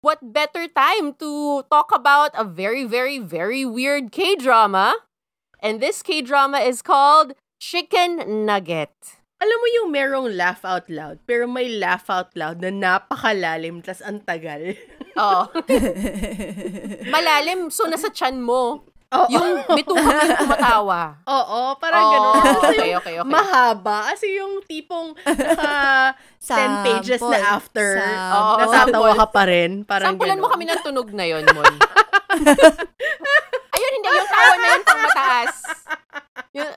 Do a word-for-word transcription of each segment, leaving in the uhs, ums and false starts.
what better time to talk about a very, very, very weird K-drama? And this K-drama is called Chicken Nugget. Alam mo yung merong laugh out loud, pero may laugh out loud na napakalalim, tas ang tagal. Oo. Malalim, so nasa chan mo. Oo. Yung bituka mo yung tumatawa. Oo, parang Oo, gano'n. Kasi okay, yung okay, okay. mahaba. Kasi yung tipong naka ten pages na Sample. after, Sample. natatawa ka pa rin. Parang Sampulan mo gano'n. kami ng tunog na yon, Mon. Ayun, hindi. Yung tawa na yun pang mataas. Yun-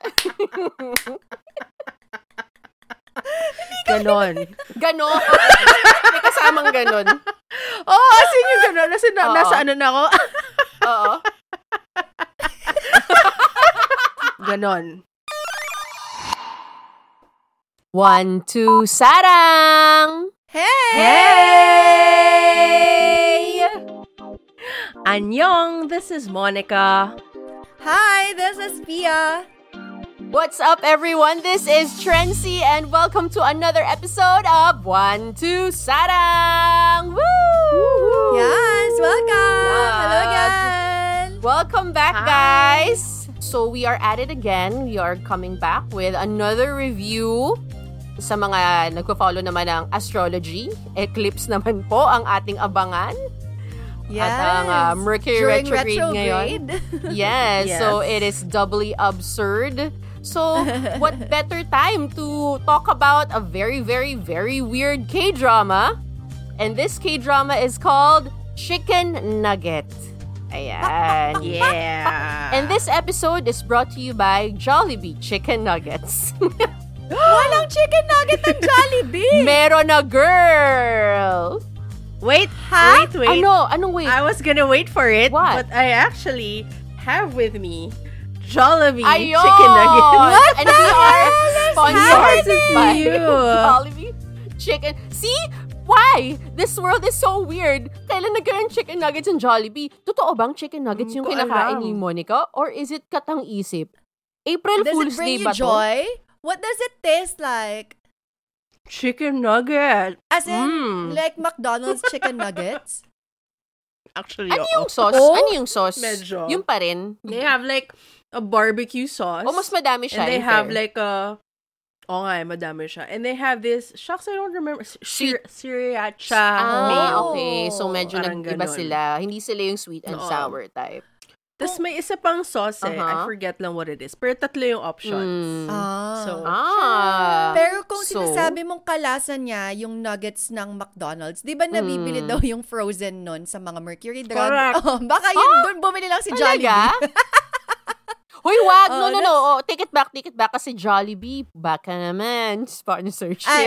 Ganon. Ganon. May kasamang ganon. Oo, oh, as in yung gano'n. Nasa, na, Oo. nasa ano na ako. Oo. Ganon. One, two, sarang! Hey! Hey! Annyeong, this is Monica. Hi, this is Pia. What's up, everyone? This is Trency, and welcome to another episode of One, Two, Sarang! Woo! Yes, welcome. Yes. Hello again. Welcome back, Hi. guys! So, we are at it again. We are coming back with another review. Sa mga nagpo-follow naman ng astrology, eclipse naman po ang ating abangan. Yes. At ang uh, Mercury During retrograde ngayon. retrograde. Yes, Yes. so it is doubly absurd. So, what better time to talk about a very, very, very weird K-drama? And this K-drama is called Chicken Nugget. Ayan. Yeah. And this episode is brought to you by Jollibee Chicken Nuggets. Walang chicken nugget ng Jollibee. Meron na, girl! Wait, Ha? wait, wait. Ano? Anong wait? I was gonna wait for it, What? but I actually have with me Jollibee Ayun! chicken nuggets. What And the we are hell is sponsored happening? by You. Jollibee Chicken. See? Why? This world is so weird. Kailan nagkaroon chicken nuggets in Jollibee? Totoo bang chicken nuggets Hindi yung ko kinakain alam. ni Monica? Or is it katang-isip? April Does Fool's it bring Day you ba to? joy? What does it taste like? Chicken nugget. As in, Mm. like McDonald's chicken nuggets? Actually, Ano oo. yung sauce? Oh? Ano yung sauce? Medyo. Yung pa rin. They have like a barbecue sauce. O mas madami siya. And they in have fair. like a... Oo nga, eh, madami siya. And they have this... Shucks, I don't remember. Sir, sriracha Ah, mayo. okay. So medyo Parang nag-iba ganon. sila. Hindi sila yung sweet and Oo. sour type. Tapos may isa pang sauce eh. I Uh-huh. forget lang what it is. Pero tatlo yung options. Mm. Ah. So, Ah. Pero kung So? sinasabi mong kalasan niya yung nuggets ng McDonald's, di ba nabibili Mm. daw yung frozen nun sa mga Mercury Drug? Correct. Oh, baka yun doon bumili lang si Jollibee. Talaga? Hoy, wag! No, Oh, no, no. Oh, take it back, take it back. Kasi Jollibee, baka naman. Sponsorship. Ay.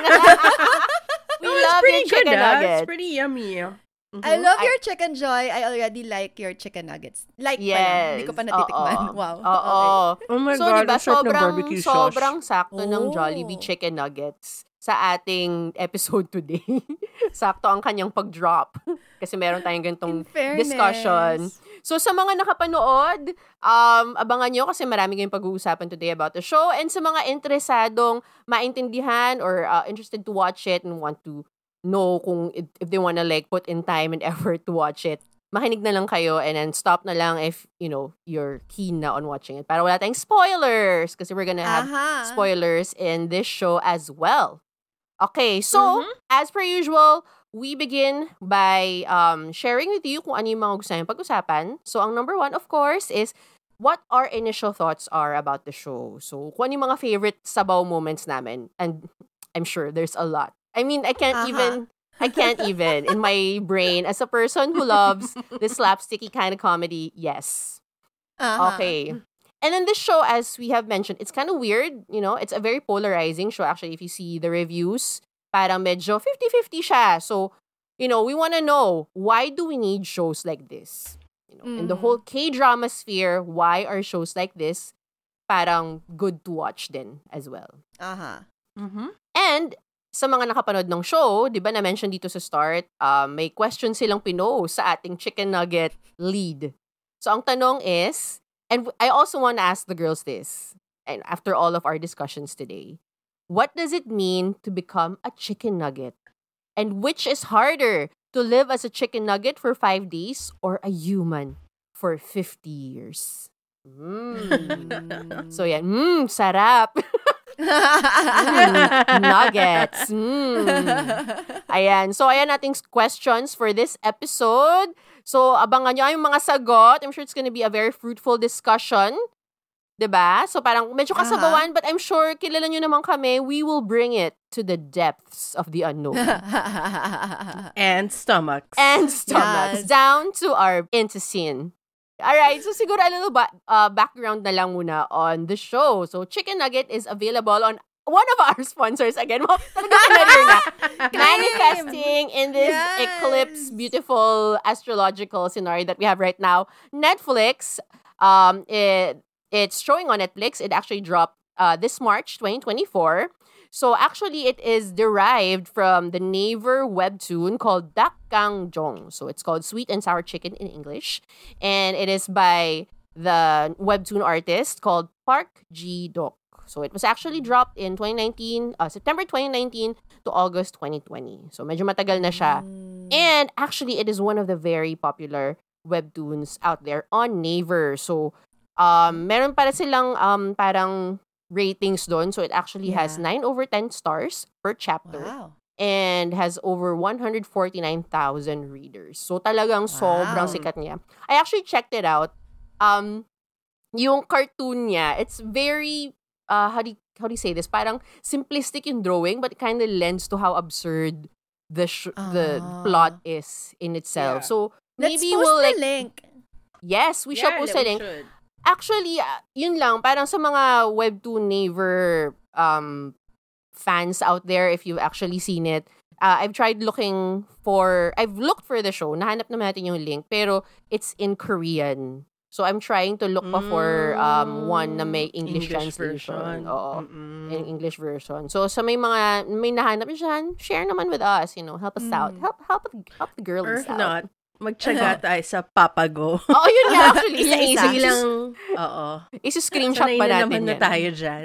We No, it's love pretty your chicken good, ah. nuggets. It's pretty yummy. Mhm. I love I- your chicken joy. I already like your chicken nuggets. Like pa lang. Yes. Hindi ko pa natitikman. Oo. Wow. Oo. Oh my So, God, diba, ang sarap ng sobrang, barbecue sauce. sobrang sakto ng Oh. Jollibee chicken nuggets sa ating episode today. Sakto ang kanyang pag-drop. Kasi meron tayong ganitong In fairness. discussion. So, sa mga nakapanood, um, abangan nyo kasi marami kayong pag-uusapan today about the show. And sa mga interesadong maintindihan or uh, interested to watch it and want to know kung if, if they wanna like put in time and effort to watch it, makinig na lang kayo and then stop na lang if, you know, you're keen na on watching it. Para wala tayong spoilers kasi we're gonna have Aha. spoilers in this show as well. Okay, so, as per usual, we begin by um, sharing with you kung ano yung mga gusto nayong pag-usapan. So, ang number one, of course, is what our initial thoughts are about the show. So, kung ano yung mga favorite sabaw moments namin. And I'm sure there's a lot. I mean, I can't Aha. even, I can't even, in my brain, as a person who loves this slapsticky kind of comedy, yes. Aha. Okay. And then this show, as we have mentioned, it's kind of weird. You know, it's a very polarizing show. Actually, if you see the reviews, parang medyo fifty-fifty siya. So, you know, we want to know, why do we need shows like this? You know, in the Mm. whole K-drama sphere, why are shows like this parang good to watch din as well? Aha. Mhm. And sa mga nakapanood ng show, di ba na-mention dito sa start, um, may question silang pinost sa ating chicken nugget lead. So, ang tanong is, and I also want to ask the girls this, and after all of our discussions today, what does it mean to become a chicken nugget? And which is harder, to live as a chicken nugget for five days or a human for fifty years? Mm. So yan, mm, sarap. Mm, nuggets. Mm. Ayan. So, ayan nating questions for this episode. So, abangan nyo yung mga sagot. I'm sure it's gonna be a very fruitful discussion. Diba? So, parang medyo kasabawan, but I'm sure kilala nyo naman kami. We will bring it to the depths of the unknown. And stomachs. And stomachs. Yes. Down to our intestine. Alright, so siguro a little ba- uh, background na lang muna on the show. So, Chicken Nugget is available on one of our sponsors again. Mo, talaga kinarir na. Manifesting in this Yes. eclipse, beautiful astrological scenario that we have right now. Netflix, um, it, it's showing on Netflix. It actually dropped uh, this March twenty twenty-four. So actually, it is derived from the Naver webtoon called Dakkangjong. So it's called Sweet and Sour Chicken in English. And it is by the webtoon artist called Park Ji-dok. So it was actually dropped in twenty nineteen, uh, September twenty nineteen to August twenty twenty. So medyo matagal na siya. And actually, it is one of the very popular webtoons out there on Naver. So um, meron para silang um, parang ratings doon. So it actually has Yeah. nine over ten stars per chapter. Wow. And has over one hundred forty-nine thousand readers. So talagang sobrang Wow. sikat niya. I actually checked it out. Um, yung cartoon niya, it's very, uh, how do you, how do you say this? Parang simplistic yung drawing, but it kind of lends to how absurd the sh- the Ah. plot is in itself. Yeah. So Let's maybe post we'll the like, link. yes, we shall post yeah, a we link. should. Actually, uh, yun lang, parang sa mga webtoon Naver um, fans out there, if you've actually seen it, uh, I've tried looking for, I've looked for the show, nahanap naman natin yung link, pero it's in Korean. So I'm trying to look pa for um, one na may English, translation. version. Oo, Mm-mm. in English version. So sa may mga, may nahanap dyan, share naman with us, you know, help us out. Help, help, help the Or girlies if out. not, magtsaga tayo sa Papago. Oo, yun nga, actually. Isa-isa. Isa-isa. Bilang, oo. Isi-screenshot Sanay pa na natin naman na yan. tayo dyan.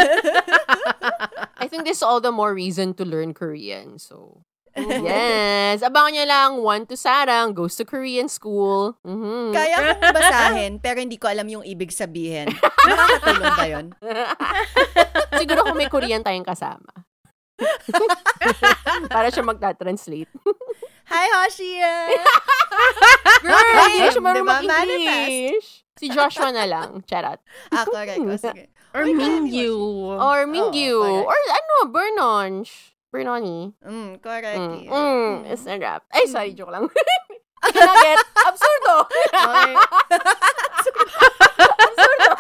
I think this is all the more reason to learn Korean. So, yes. Abangan nyo lang, One to Sarang, goes to Korean school. Mhm. Kaya kong basahin, pero hindi ko alam yung ibig sabihin. Nakakatulong ba yun? Siguro kung may Korean tayong kasama. Para siya magta-translate. Hi, Hoshia! Girl, hindi siya marunong Diba? mag-English. Si Joshua na lang. Charot. Ah, correct. O, sige. Or Uy, Mingyu. Or Mingyu. correct. Or ano, Bernonch. Bernoni. Mm, correct. Mm, yeah. mm, it's a rap. Ay, sorry, joke lang. Kinaget. Absurdo. Okay. Absurdo.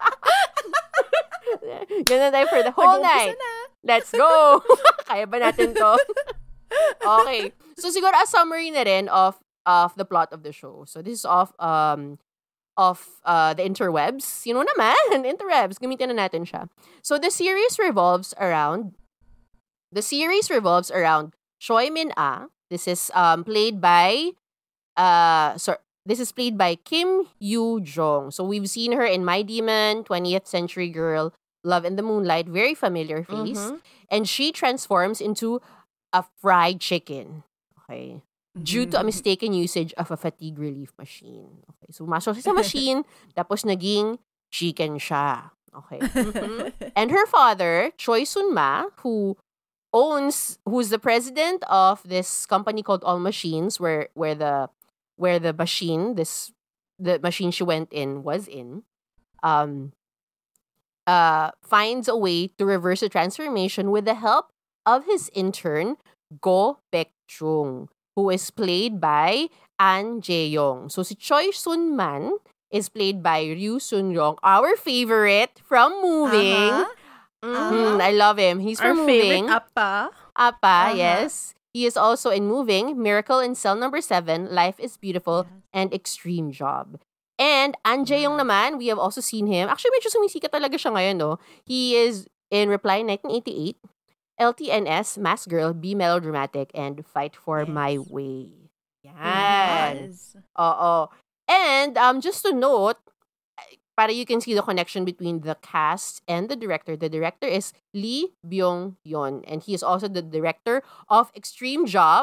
Ganun tayo for the whole Nag-umpisa night. na. Let's go. Kaya ba natin to? Okay. So siguro a summary na rin of of the plot of the show. So this is of um of uh the interwebs. You know naman, interwebs. Gamitin na natin siya. So the series revolves around the series revolves around Choi Min-ah. This is um played by uh sorry, this is played by Kim Yoo-jong. So we've seen her in My Demon, twentieth Century Girl, Love in the Moonlight, very familiar face. Mhm. And she transforms into a fried chicken. Okay. Due to a mistaken usage of a fatigue relief machine. Okay. So, masok siya sa machine, tapos naging chicken siya. Okay. And her father, Choi Sun-ma, who owns, who's the president of this company called All Machines, where where the where the machine, this the machine she went in was in, um, uh, finds a way to reverse the transformation with the help of his intern, Go Baek-chung, who is played by An Jae-yong. So si Choi Sun-man is played by Ryu Sun-yong, our favorite from Moving. Uh-huh. Mm, I love him. He's Our from Moving. favorite appa. Appa, Uh-huh. yes. He is also in Moving, Miracle in Cell Number seven, Life is Beautiful, and Extreme Job. And An Jae-yong naman, we have also seen him. Actually, medyo sumisikat talaga siya ngayon, no? He is in Reply nineteen eighty-eight, L T N S, Mask Girl, Be Melodramatic, and Fight for Yes. My Way. Yan. Yes. Oo. And um, just to note, para you can see the connection between the cast and the director. The director is Lee Byung-yeon, and he is also the director of Extreme Job,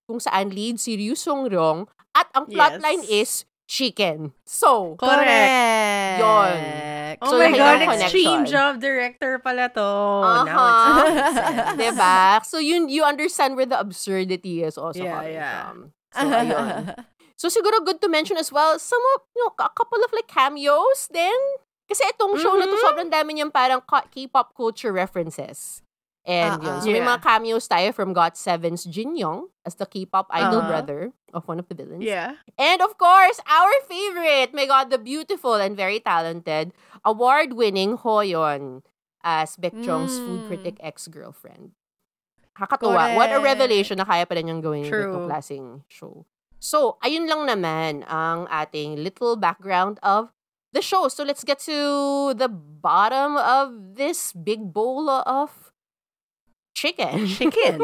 kung saan lead si Ryu Sung-ryong at ang Yes. plotline is chicken. So, Correct. Yun. Oh So, my yun God, yung extreme connection. job director pala to. Uh-huh. Now it's making sense. diba? So, yun, you understand where the absurdity is also Yeah, coming yeah. from. So, ayun. So, siguro good to mention as well, some of, you know, a couple of like cameos din. Kasi itong show na to, Mhm. sobrang dami niyang parang ka- K-pop culture references. And Ah, yun. ah. So, may Yeah. mga cameos tayo from got seven's Jin Young as the K-pop idol Uh-huh. brother of one of the villains. Yeah. And of course, our favorite, my God, the beautiful and very talented, award-winning Hoyeon as Baekjung's food Mm. critic ex-girlfriend. Kakatuwa. What a Correct. revelation na kaya pa rin niyang gawin yung True. ganitong klaseng show. So, ayun lang naman ang ating little background of the show. So, let's get to the bottom of this big bowl of chicken. Chicken.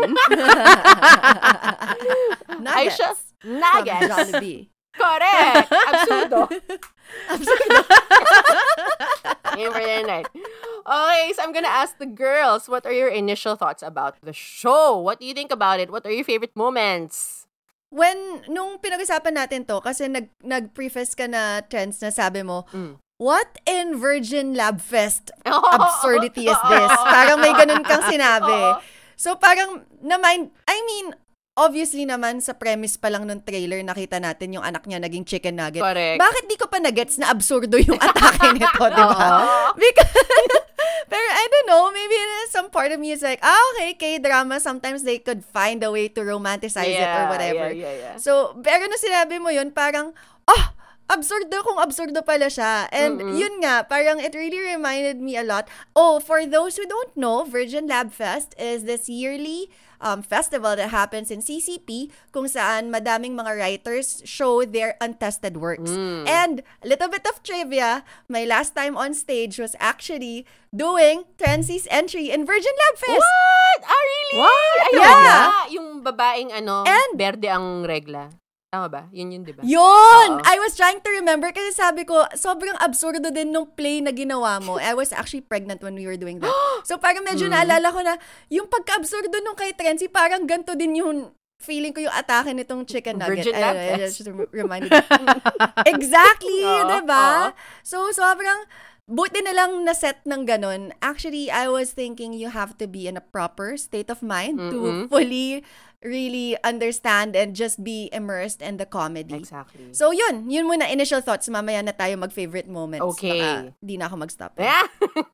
Nuggets. Aisha, nuggets. From Jollibee. Correct. Absurdo. Absurdo. Yun for the night. Okay, so I'm gonna ask the girls, what are your initial thoughts about the show? What do you think about it? What are your favorite moments? When, nung pinag-usapan natin to, kasi nag, nag-preface ka na, Trends, na sabi mo, Mm. what in Virgin Lab Fest absurdity is this? Parang may ganun kang sinabi. So parang, na-mind, I mean, obviously naman sa premise pa lang nung trailer, nakita natin yung anak niya naging chicken nugget. Correct. Bakit di ko pa na-gets na absurdo yung atake nito, di ba? Because, pero I don't know, maybe some part of me is like, ah, okay, K-drama, sometimes they could find a way to romanticize it or whatever. Yeah, yeah, yeah. So, pero na sinabi mo yun, parang, oh, absurdo kung absurdo pala siya. And Mm-mm. yun nga, parang it really reminded me a lot. Oh, for those who don't know, Virgin Lab Fest is this yearly um, festival that happens in C C P kung saan madaming mga writers show their untested works. Mm. And a little bit of trivia, my last time on stage was actually doing Trancy's entry in Virgin Lab Fest. What? Ah, really? What? Ayun Yeah. nga, yung babaeng ano, And- berde ang regla. Tama ba? Yun yun, di ba? Yun! Oo. I was trying to remember kasi sabi ko, sobrang absurdo din nung play na ginawa mo. I was actually pregnant when we were doing that. So parang medyo naalala ko na, yung pagka-absurdo nung kay Trency, parang ganito din yung feeling ko yung atake nitong chicken nugget. Virgin Lab I, I Fest. just reminded me. Exactly! Oo, Diba? oo. So sobrang, buti na lang na-set ng ganun. Actually, I was thinking you have to be in a proper state of mind to Mm-mm. fully really understand and just be immersed in the comedy. Exactly. So, yun. Yun muna, initial thoughts. Mamaya na tayo mag-favorite moments. Okay. Baka di na ako mag-stop. Yeah.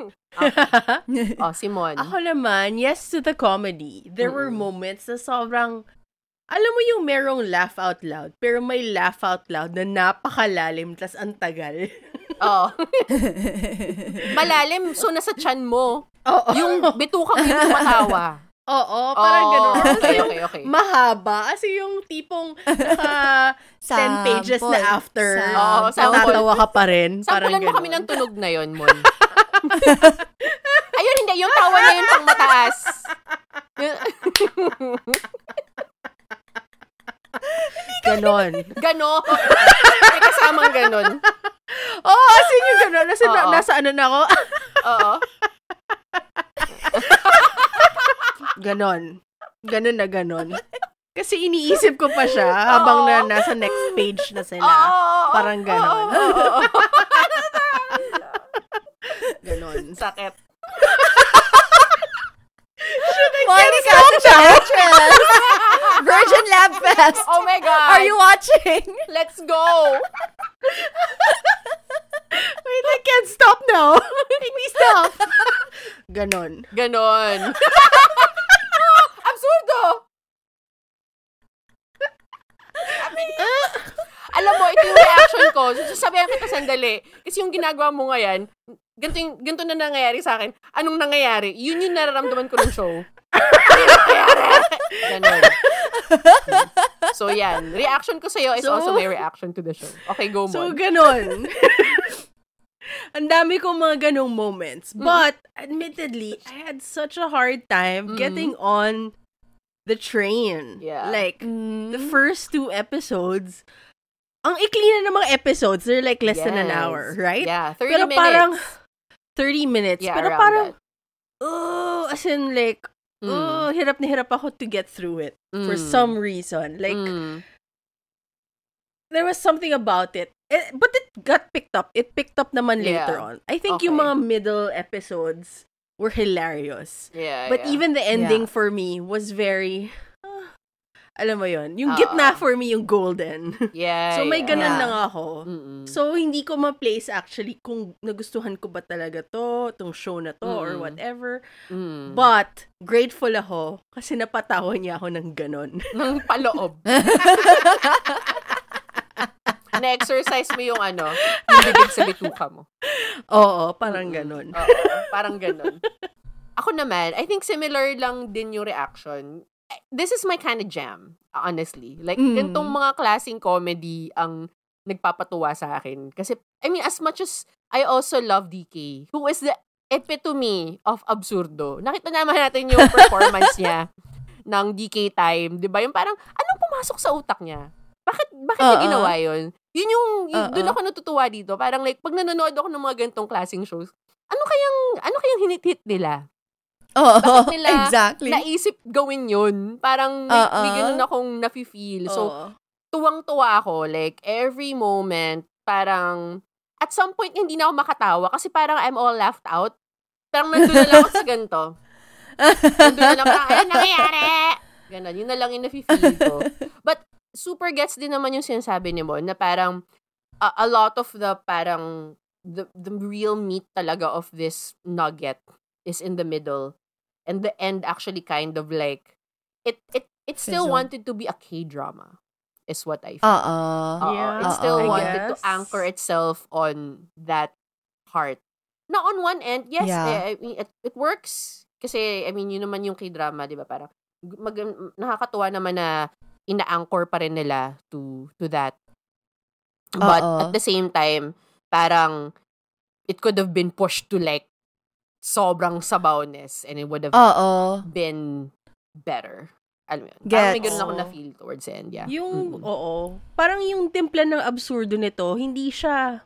Oh, Simon. Ako naman, yes to the comedy. There were Mm-mm. moments na sobrang, alam mo yung merong laugh out loud, pero may laugh out loud na napakalalim, tas ang tagal. Oh. Malalim, so nasa chan mo. Oo. Yung bituka mo yung tumatawa. Oo, parang Oh, gano'n. Kasi okay, yung okay, okay. mahaba. Kasi yung tipong naka ten pages na Sample. after, Oo, sample. natatawa ka pa rin. Parang Sampulan mo kami gano'n. ng tunog na yon, Mon. Ayun, hindi. Yung tawa na yun pang mataas. Ganon. Ganon. May kasamang ganon. Oo, oh, as in yung gano'n. Nasa, Oo. nasa ano na ako. Oo. Ganon. Ganon na ganon. Kasi iniisip ko pa siya habang na Oo. nasa next page na sila. Oo. Parang ganon. Oo, oo, oo. Ganon. Sakit. Monica, the actress! Virgin Lab Fest! Oh my God. Are you watching? Let's go. Wait, I can't stop now. Make me stop. Ganon. Ganon. Absurdo. Alam mo, ito yung reaction ko. Sasabihan kita sandali. Kasi yung ginagawa mo ngayon, ganito, yung, ganito na nangyayari sa akin. Anong nangyayari? Yun yung nararamdaman ko ng show. Ano yung nangyayari? Ganon. So, yan. Reaction ko sa'yo is So- also my reaction to the show. Okay, go, Mon. So, ganon. Ang dami kong mga ganong moments. But, admittedly, I had such a hard time Mm. getting on the train. Yeah. Like, Mm. the first two episodes, ang ikli na ng mga episodes, they're like less than an Yes. hour, right? Yeah, thirty Pero minutes. parang thirty minutes. Yeah, Pero around parang, that. oh, as in like, Mm. oh, hirap na hirap ako to get through it for Mm. some reason. Like, Mm. there was something about it. Eh, but it got picked up. It picked up naman Yeah. later on. I think yung Okay. mga middle episodes were hilarious. Yeah, But yeah. even the ending Yeah. for me was very, ah, alam mo yun, yung Oo. gitna for me yung golden. Yeah, So may yeah. ganun Yeah. lang ako. Mm-mm. So hindi ko ma-place actually kung nagustuhan ko ba talaga to, tong show na to, or Mm. whatever. Mm. But, grateful ako kasi napatawa niya ako ng ganun. Nang paloob. Na-exercise mo yung ano, yung bibig sa bituka mo. Oo, parang Mm-mm. ganun. Oo, parang ganun. Ako naman, I think similar lang din yung reaction. This is my kind of jam, honestly. Like, Mm. ganitong mga klaseng comedy ang nagpapatuwa sa akin. Kasi, I mean, as much as I also love D K, who is the epitome of absurdo. Nakita naman natin yung performance niya ng D K Time. Di ba? Yung parang, anong pumasok sa utak niya? Bakit, bakit niya Oo. ginawa yun? Yun yung, yung Oo. doon ako natutuwa dito. Parang like, pag nanonood ako ng mga ganitong klaseng shows, ano kayang, ano kayang hinit-hit nila? Oo, Bakit nila exactly. Naisip gawin yun. Parang may, Oo. may ganun akong nafe-feel. So, Oo. tuwang-tuwa ako. Like, every moment, parang, at some point, hindi na ako makatawa kasi parang I'm all laughed out. Parang nandun na lang ako sa ganito. Nandun na lang, parang, ano nangyayari? Ganon, yun na lang yung nafe-feel ko. But, super gets din naman yung sinasabi ni Mon na parang, a, a lot of the, parang, the, the real meat talaga of this nugget is in the middle. And the end actually kind of like, it, it, it still Fizzle. wanted to be a K-drama, is what I feel. Oo. Oo, Yeah, it still oo. I wanted to guess. anchor itself on that part. Now, on one end, yes, Yeah. eh, I mean, it, it works. Kasi, I mean, yun naman yung K-drama, di ba? Parang, mag, nakakatuwa naman na ina-anchor pa rin nila to to that. But, Oo. at the same time, parang, it could have been pushed to like, sobrang sabawness and it would have Oo. been better. Alam mo yun? Parang may Gets. ganun ako Oo. na-feel towards the end, yeah. Yung, Mm-mm. oo. Parang yung timpla ng absurdo nito, hindi siya,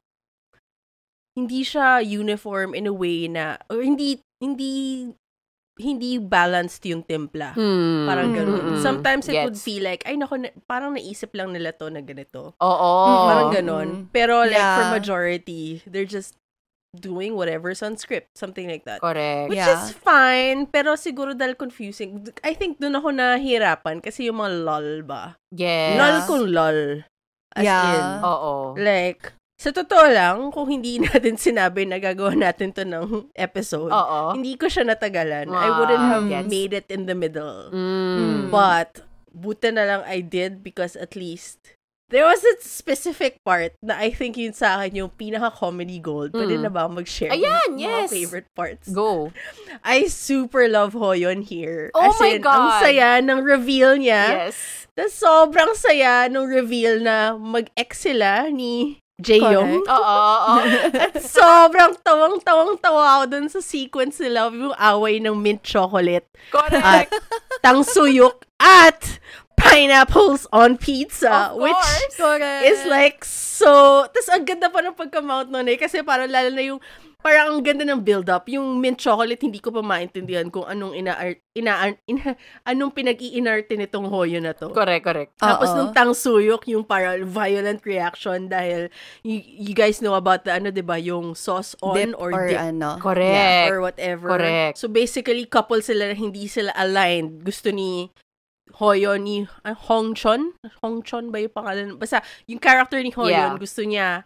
hindi siya uniform in a way na, or hindi, hindi, hindi balanced yung timpla. Hmm. Parang ganun. Mm-mm. Sometimes it would Gets. feel like, ay naku, na, parang naisip lang nila to na ganito. Oo. Parang Mm. ganun. Pero like for Yeah. majority, they're just doing whatever's on script. Something like that. Correct. Which Yeah. is fine, pero siguro dahil confusing. I think doon ako nahihirapan kasi yung mga lol ba? Yes. Lol kung lol. As Yeah. in, Oo. like, sa totoo lang, kung hindi natin sinabi na gagawa natin to ng episode, Oo. hindi ko siya natagalan. I Wow. wouldn't have Gets. made it in the middle. Mm. But, buti na lang I did because at least, there was a specific part na I think yun sa akin yung pinaka-comedy gold. Pwede Mm. na ba mag-share? Ayan, ng yes. Mga favorite parts. Go. I super love Hoyon here. Oh As my in, God. ang saya ng reveal niya. Yes. Tas sobrang saya ng reveal na mag-ex sila ni Jaeyoung. Correct. Oo, oo. At sobrang tawang-tawang-tawa ako dun sa sequence nila yung away ng mint chocolate at Correct. tangsuyok at pineapples on pizza. Of Which course. Correct. is like so... Tapos ang ganda pa ng pagka-mount nun eh. Kasi parang lalo na yung... Parang ang ganda ng build-up. Yung mint chocolate, hindi ko pa maintindihan kung anong ina, ina, ina anong pinag-iinarte nitong Hoyo na to. Correct, correct. Tapos Oo. nung tangsuyok, yung parang violent reaction dahil you, you guys know about the ano, diba, yung sauce on Dip or, or dip ano. Correct. or whatever. Correct. So basically, couple sila na hindi sila aligned. Gusto ni Hoyo ni uh, Hong Chon? Hong Chon ba yung pangalan? Basta, yung character ni Hoyon, Yeah. gusto niya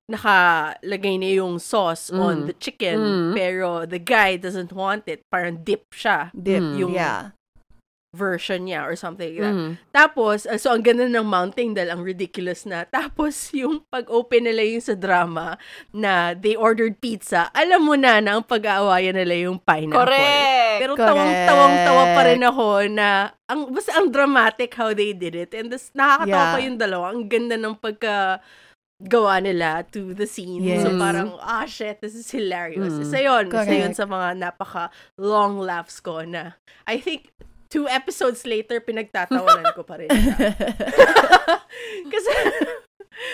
nakalagay na yung sauce Mm. on the chicken, Mm. pero the guy doesn't want it. Parang dip siya. Dip. Mm. Yung Yeah. version niya or something like that. Mm. Tapos, uh, so ang ganda ng mounting dahil ang ridiculous na. Tapos, yung pag-open nila yung sa drama na they ordered pizza, alam mo na na ang pag-aawayan nila yung pineapple. Correct. Pero Correct. tawang-tawang-tawa pa rin ako na ang basta ang dramatic how they did it. And this, nakakatawa Yeah. pa yung dalawa. Ang ganda ng pagka gawa nila to the scene. Yes. So parang, ah shit, this is hilarious. Mm. Isa yun. Isa Correct. yun sa mga napaka long laughs ko na I think two episodes later, pinagtatawanan ko pa rin siya. Kasi,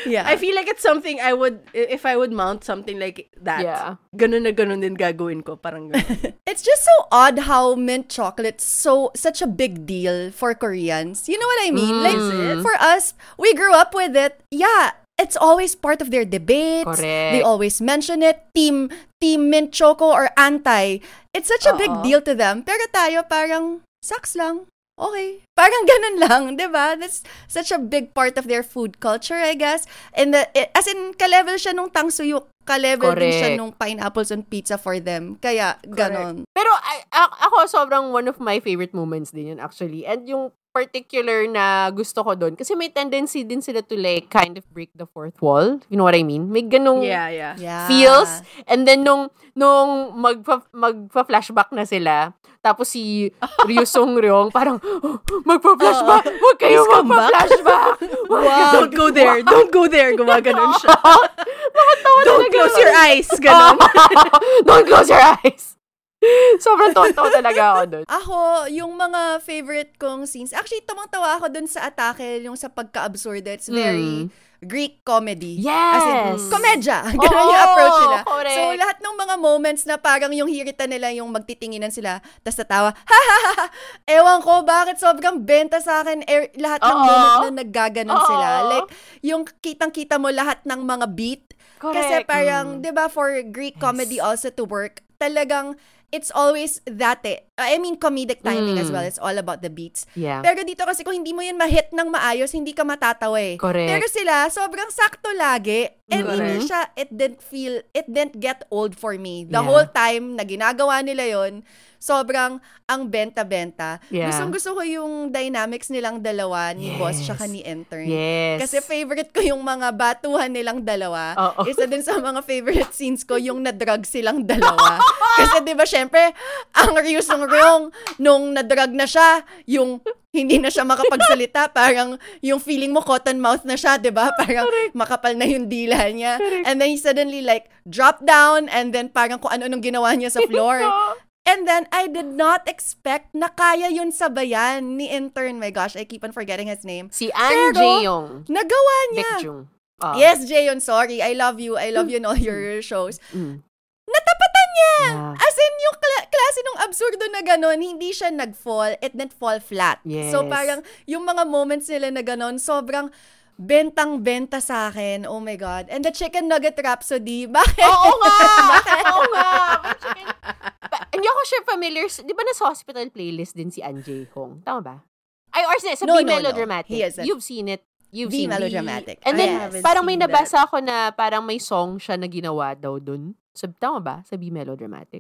Yeah. I feel like it's something I would, if I would mount something like that, Yeah. ganun na ganun din gagawin ko. Parang ganun. It's just so odd how mint chocolate's so such a big deal for Koreans. You know what I mean? Like for us, we grew up with it. Yeah, it's always part of their debates. Correct. They always mention it. Team Team Mint Choco or anti. It's such a big Oo. deal to them. Pero tayo parang sucks lang. Okay. Parang ganun lang, 'di ba? That's such a big part of their food culture, I guess. And the, it, as in ka-level siya nung tangsuyuk, ka-level din siya Correct. nung pineapples on pizza for them. Kaya ganon. Pero I, a- ako, sobrang one of my favorite moments din yun actually. And yung particular na gusto ko doon, kasi may tendency din sila to like kind of break the fourth wall. You know what I mean? May ganong Yeah, yeah. Yeah. feels. And then nung, nung magpa, magpa-flashback na sila, tapos si Ryu Sung-ryong parang, oh, magpa-flashback! Huwag kayo Please come back." magpa-flashback! Wow, don't go there. Don't go there. Gumaganon siya. Nakatawa Don't talaga. close your eyes. Ganon. Don't close your eyes! Sobrang tonto talaga ako doon. Ako, yung mga favorite kong scenes, actually, tamang-tawa ako dun sa atake, yung sa pagka-absurd. It's very Greek comedy. Yes! As in, komedya. Ganun Oo, yung approach nila. correct. So, lahat ng mga moments na parang yung hirita nila, yung magtitinginan sila, tas tatawa, ha ha ha ha, ewan ko, bakit sobrang benta sa akin, er, lahat ng Oo. moment na naggaganon Oo. sila. Like, yung kitang-kita mo lahat ng mga beat. Correct. Kasi parang, di ba, for Greek comedy also to work, talagang, it's always that eh. I mean, comedic timing as well. It's all about the beats. Yeah. Pero dito kasi kung hindi mo yun ma-hit ng maayos, hindi ka matatawa eh. Correct. Pero sila, sobrang sakto lagi. And hindi Correct. siya, it didn't feel, it didn't get old for me. The Yeah. whole time na ginagawa nila yon sobrang ang benta-benta. Yeah. Gustong gusto ko yung dynamics nilang dalawa, ni Yes. boss tsaka ni intern. Yes. Kasi favorite ko yung mga batuhan nilang dalawa. Oo. Isa din sa mga favorite scenes ko yung na-drug silang dalawa. Kasi di ba syempre, ang Ryu Sung-ryong nung na-drug na siya, yung hindi na siya makapagsalita, parang yung feeling mo cotton mouth na siya, di ba? Parang makapal na yung dila niya. And then he suddenly like drop down and then parang kung ano-anong ginawa niya sa floor. And then, I did not expect na kaya yun sabayan ni intern. My gosh, I keep on forgetting his name. Si An Pero, Jae-yong. Nagawa niya. Baekjung. Ah. Yes, Jayon, sorry. I love you. I love you in all your shows. Mm. Natapatan niya! Yeah. As in, yung kla- klase nung absurdo na gano'n, hindi siya nag-fall. It didn't fall flat. Yes. So, parang, yung mga moments nila na gano'n, sobrang bentang-benta sa akin. Oh my God. And the Chicken Nugget Rhapsody. Bakit? Oo nga! Oo nga! Chicken. Pa- Hindi ako sure familiar. s- Di ba nasa hospital playlist din si An Jae-hong? Tama ba? Ay, or sa, sa No, Be no, no. Melodramatic. He isn't. You've seen it. You've Be seen it. Melodramatic. And I then, haven't parang may seen that. nabasa ako na parang may song siya na ginawa daw dun. So, tama ba? Sa Be Melodramatic.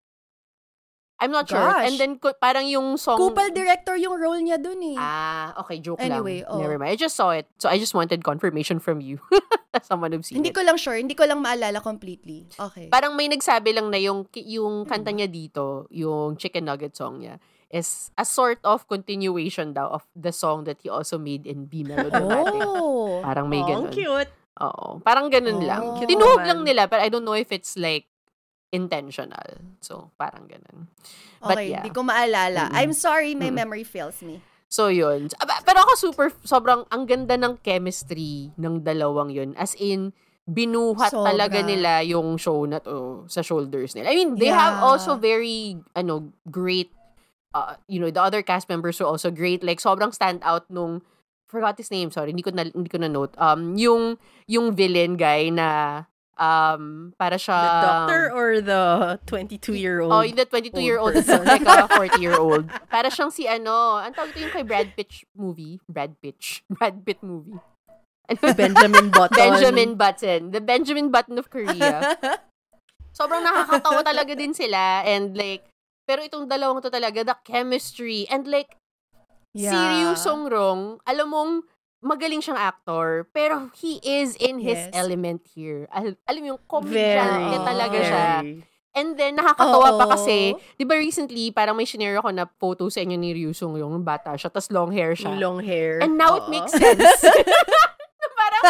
I'm not sure. Gosh. And then, ku- parang yung song... Kupal director yung role niya dun eh. Ah, okay. Joke Anyway, lang. oh. Never mind. I just saw it. So, I just wanted confirmation from you. As someone who's seen Hindi it. ko lang sure. Hindi ko lang maalala completely. Okay. Parang may nagsabi lang na yung yung kanta niya dito, yung Chicken Nugget song niya, is a sort of continuation daw of the song that he also made in Be Melodramatic. Oh. Parang may Oh, ganun. cute. Oo. Parang ganun Oh. lang. Cute Tinuhog naman. lang nila, but I don't know if it's like intentional. So, parang ganun. But Okay, yeah. hindi ko maalala. Mm-mm. I'm sorry, my Mm-mm. memory fails me. So, yun. Aba, Pero ako super, sobrang, ang ganda ng chemistry ng dalawang yun. As in, binuhat Sobra. talaga nila yung show na to sa shoulders nila. I mean, they Yeah. have also very, ano, great, uh, you know, the other cast members were also great. Like, sobrang stand out nung, forgot his name, sorry, hindi ko na, hindi ko na note. Um, yung, yung villain guy na, um, para siya... The doctor or the twenty-two-year-old? Oh, yung the twenty-two-year-old old is like a forty-year-old. Para siyang si ano, ang tawag ito yung kay Brad Pitt movie. Brad Pitt. Brad Pitt movie. Ano? Benjamin Button. Benjamin Button. The Benjamin Button of Korea. Sobrang nakakatawa talaga din sila. And like, pero itong dalawang to talaga, the chemistry. And like, si Ryu Sung-ryong, alam mong, magaling siyang actor, pero he is in his Yes. element here. Al- alam mo yung comedian Very. niya talaga very. siya. And then, nakakatawa pa Oo. kasi, di ba recently, parang may shinare ako na photo sa inyo ni Ryu Sung-ryong, yung bata siya, tas long hair siya. Yung long hair. And now it Oo. makes sense. na parang,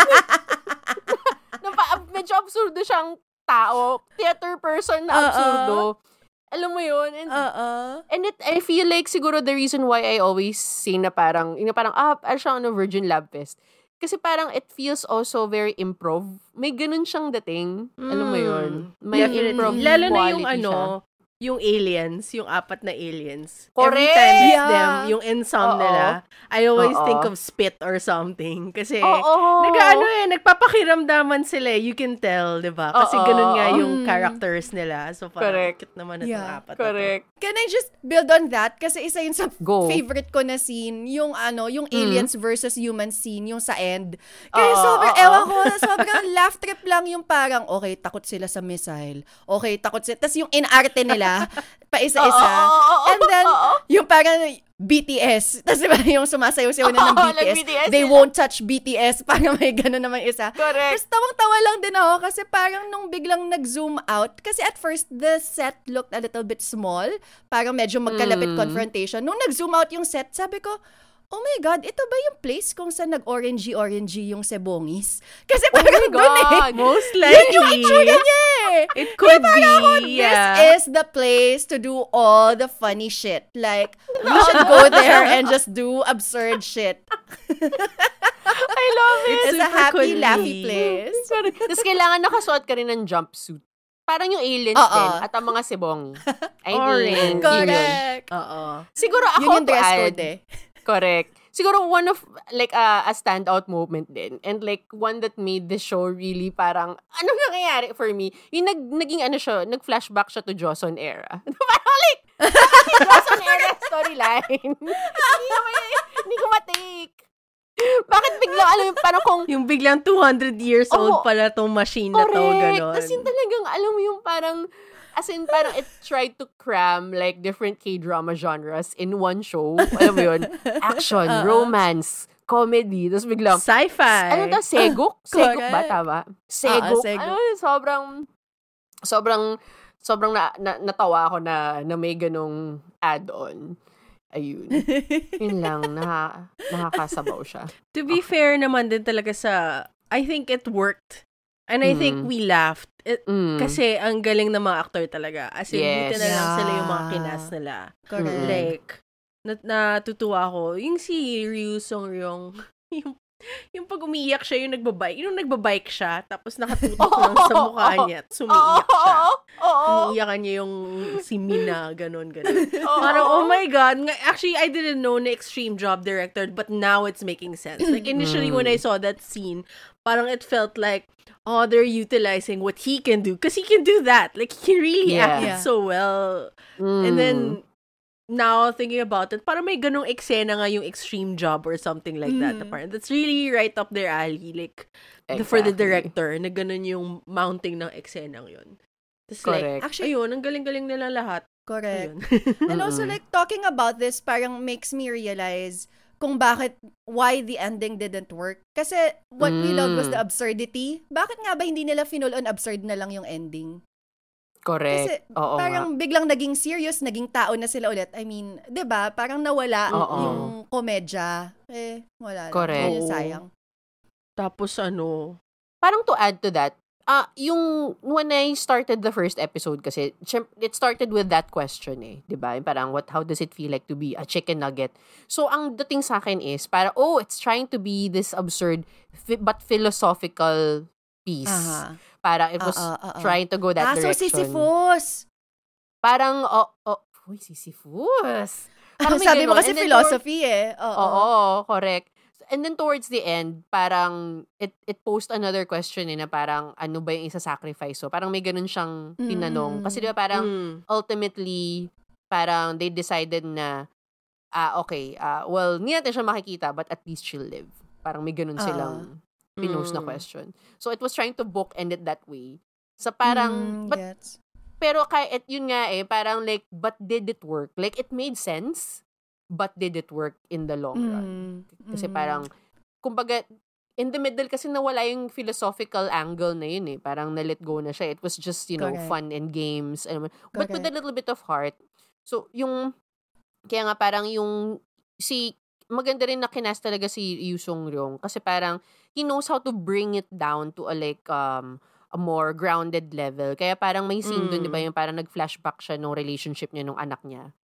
na pa, medyo absurdo siyang tao, theater person na Oo. absurdo. Alam mo yun? And, Uh-uh. and it, I feel like siguro the reason why I always say na parang, yung parang, ah, ano siya, ano, Virgin Lab Fest. kasi parang it feels also very improv. May ganun siyang dating. Alam mo yun? May Definitely. improv Lalo na yung quality ano, siya. yung aliens, yung apat na aliens. Correct! Every time it's Yeah. them, yung ensemble Oo. nila, I always Oo. think of Spit or something. Kasi, Oo. nag-ano eh, nagpapakiramdaman sila eh. You can tell, di ba? Kasi Oo. ganun nga Mm. yung characters nila. So, parang Correct. cute naman na itong Yeah. apat na to. Correct. Can I just build on that? Kasi isa yun sa Go. favorite ko na scene, yung ano, yung Mm. aliens versus human scene, yung sa end. Kaya Oo, sobrang, oo. ewan ko, sobrang laugh trip lang yung parang, okay, takot sila sa missile. Okay, takot sila. Tapos yung inarte nila, pa isa-isa. Oo, oo, oo, And then, oo. yung parang B T S. Tapos diba, yung sumasayaw-sayaw na ng Oo, B T S. like B T S They sila. won't touch B T S. Parang may gano'n naman isa. Correct. Tapos tawang-tawa lang din ako kasi parang nung biglang nag-zoom out, kasi at first, the set looked a little bit small. Parang medyo magkalapit Mm. confrontation. Nung nag-zoom out yung set, sabi ko, oh my God, ito ba yung place kung saan nag-orangey-orangey yung Sebongis? Kasi Oh parang my doon eh. God. Most Yun likely. yung itsura niya eh. It could be, This yeah. is the place to do all the funny shit. Like, you should go there and just do absurd shit. I love it. It's a super happy, could laughy be. place. Tapos kailangan nakasuot ka rin ng jumpsuit. Parang yung aliens Oo. din at ang mga sibongi. I Orange. mean, yun yun. Correct. Oo. Siguro ako Yun yung to dress add- code eh. Correct. Siguro one of, like, uh, a standout moment din. And like, one that made the show really parang, ano nangyayari for me? Yung nag, naging ano siya, nag-flashback siya to Joseon era. parang like, yung Joseon era storyline. hindi ko may- hindi ko matake. Bakit biglang, alam mo, parang kung, Yung biglang two hundred years old Oo. pala tong machine na to, correct. gano'n. As in talagang, alam mo yung parang, as in parang it tried to cram like different K-drama genres in one show. Alam mo yun? Action, romance, comedy. Tapos biglang, Sci-fi. ano to? Seguk? Seguk ba? Correct. Tama? Seguk. seguk. Ano yun? Sobrang, sobrang, sobrang na, na, natawa ako na, na may ganong add-on. Ayun. Yun lang. Naha, nakakasabaw siya. To be fair naman din talaga sa, I think it worked. And I think Mm. we laughed. It, Mm. Kasi ang galing ng mga actor talaga. As in, Yes. buti na lang Yeah. sila yung mga kinas nila. Correct. Mm. Like, nat natutuwa ako. Yung si Ryu Song-ryong, yung, yung pag umiiyak siya, yung nagbabike, yung nagbabike siya, tapos nakatutok lang sa mukha niya, at sumiiyak siya. Oo, oo, Umiiyakan niya yung si Mina, ganun, ganun. oo. Parang, oh my God. Nga- Actually, I didn't know na Extreme Job director, but now it's making sense. Like, initially, when I saw that scene, parang it felt like, oh, they're utilizing what he can do. Because he can do that. Like, he can really Yeah. act it Yeah. so well. Mm. And then, now, thinking about it, parang may ganong eksena nga yung Extreme Job or something like that. Mm. Parang, that's really right up their alley. Like, the, for the Exactly. director, na ganun yung mounting ng eksenang yun. Tapos like, Correct. Actually, ayun, ang galing-galing nila lahat. correct. Ayun. And also, Mm-mm. like, talking about this parang makes me realize kung bakit, why the ending didn't work. Kasi, what we loved was the Mm. absurdity. Bakit nga ba hindi nila finol on absurd na lang yung ending? Correct. Kasi, Oo parang nga. biglang naging serious, naging tao na sila ulit. I mean, 'di ba? Parang nawala Oo. yung komedya. Eh, wala lang. Correct. Yun yung Oo. sayang. Tapos ano, Parang to add to that, ah yung when I started the first episode kasi, syem- it started with that question eh, 'di ba? Yung parang what how does it feel like to be a chicken nugget? So ang dating sa akin is para oh, it's trying to be this absurd fi- but philosophical piece. Aha. Parang it was Ah, ah, ah, ah. trying to go that Ah, so direction. Sisyphus. Parang oh, oh, uy, Sisyphus. Parang may Sabi mo ganon. kasi And then philosophy eh. Oo. Oo, correct. And then towards the end, parang it it posed another question eh, na parang ano ba yung isa-sacrifice. So parang may ganun siyang tinanong. Mm. Kasi di ba parang mm, ultimately, parang they decided na, ah okay, ah well, hindi natin siya makikita, but at least she'll live. Parang may ganun Ah. silang pinost na Mm. question. So it was trying to bookend it that way. So parang, Mm, but gets. pero kaya, it, yun nga eh, parang like, but did it work? Like, it made sense, but did it work in the long run? Mm, Kasi mm. parang, kumbaga, in the middle kasi nawala yung philosophical angle na yun eh. Parang na-let go na siya. It was just, you know, Correct. fun and games. Ano, but with a Correct. little bit of heart. So, yung, kaya nga parang yung, si, maganda rin na kinas talaga si Yu Sung-ryong. Kasi parang, he knows how to bring it down to a like, um, a more grounded level. Kaya parang may scene dun, Mm. di ba, yung parang nag-flashback siya nung relationship niya nung anak niya.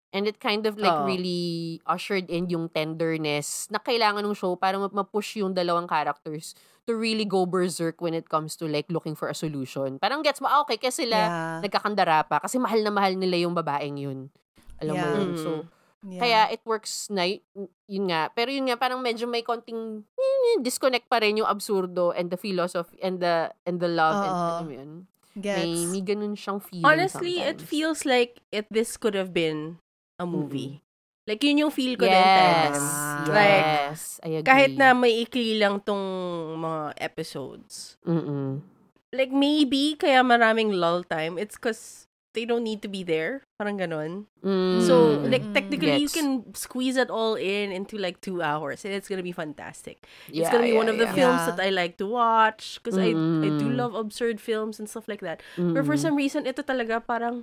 And it kind of like Oo. really ushered in yung tenderness na kailangan ng show para ma- ma-push yung dalawang characters to really go berserk when it comes to like looking for a solution. Parang gets mo, ah, okay, kasi sila Yeah. nagkakandara pa kasi mahal na mahal nila yung babaeng yun. Alam mo Yeah. yun. Mm. So, Yeah. kaya it works na y- yun nga. Pero yun nga, parang medyo may konting eh, disconnect pa rin yung absurdo and the philosophy and the and the love and Oo. alam mo yun. May, Gets. may ganun siyang feeling Honestly, it sometimes. feels like it this could have been a movie. Like, yun yung feel ko din Yes. time. Ah. Like, Yes. I agree. kahit na may ikli lang tong mga episodes. Mm-mm. Like, maybe, kaya maraming lull time, it's because they don't need to be there. Parang ganon. Mm. So, Mm. like, technically, you Gets. can squeeze it all in into, like, two hours. And it's gonna be fantastic. Yeah, It's gonna be yeah, one of the yeah. films Yeah. that I like to watch. Because I, I do Mm. love absurd films and stuff like that. But for Mm. some reason, ito talaga parang,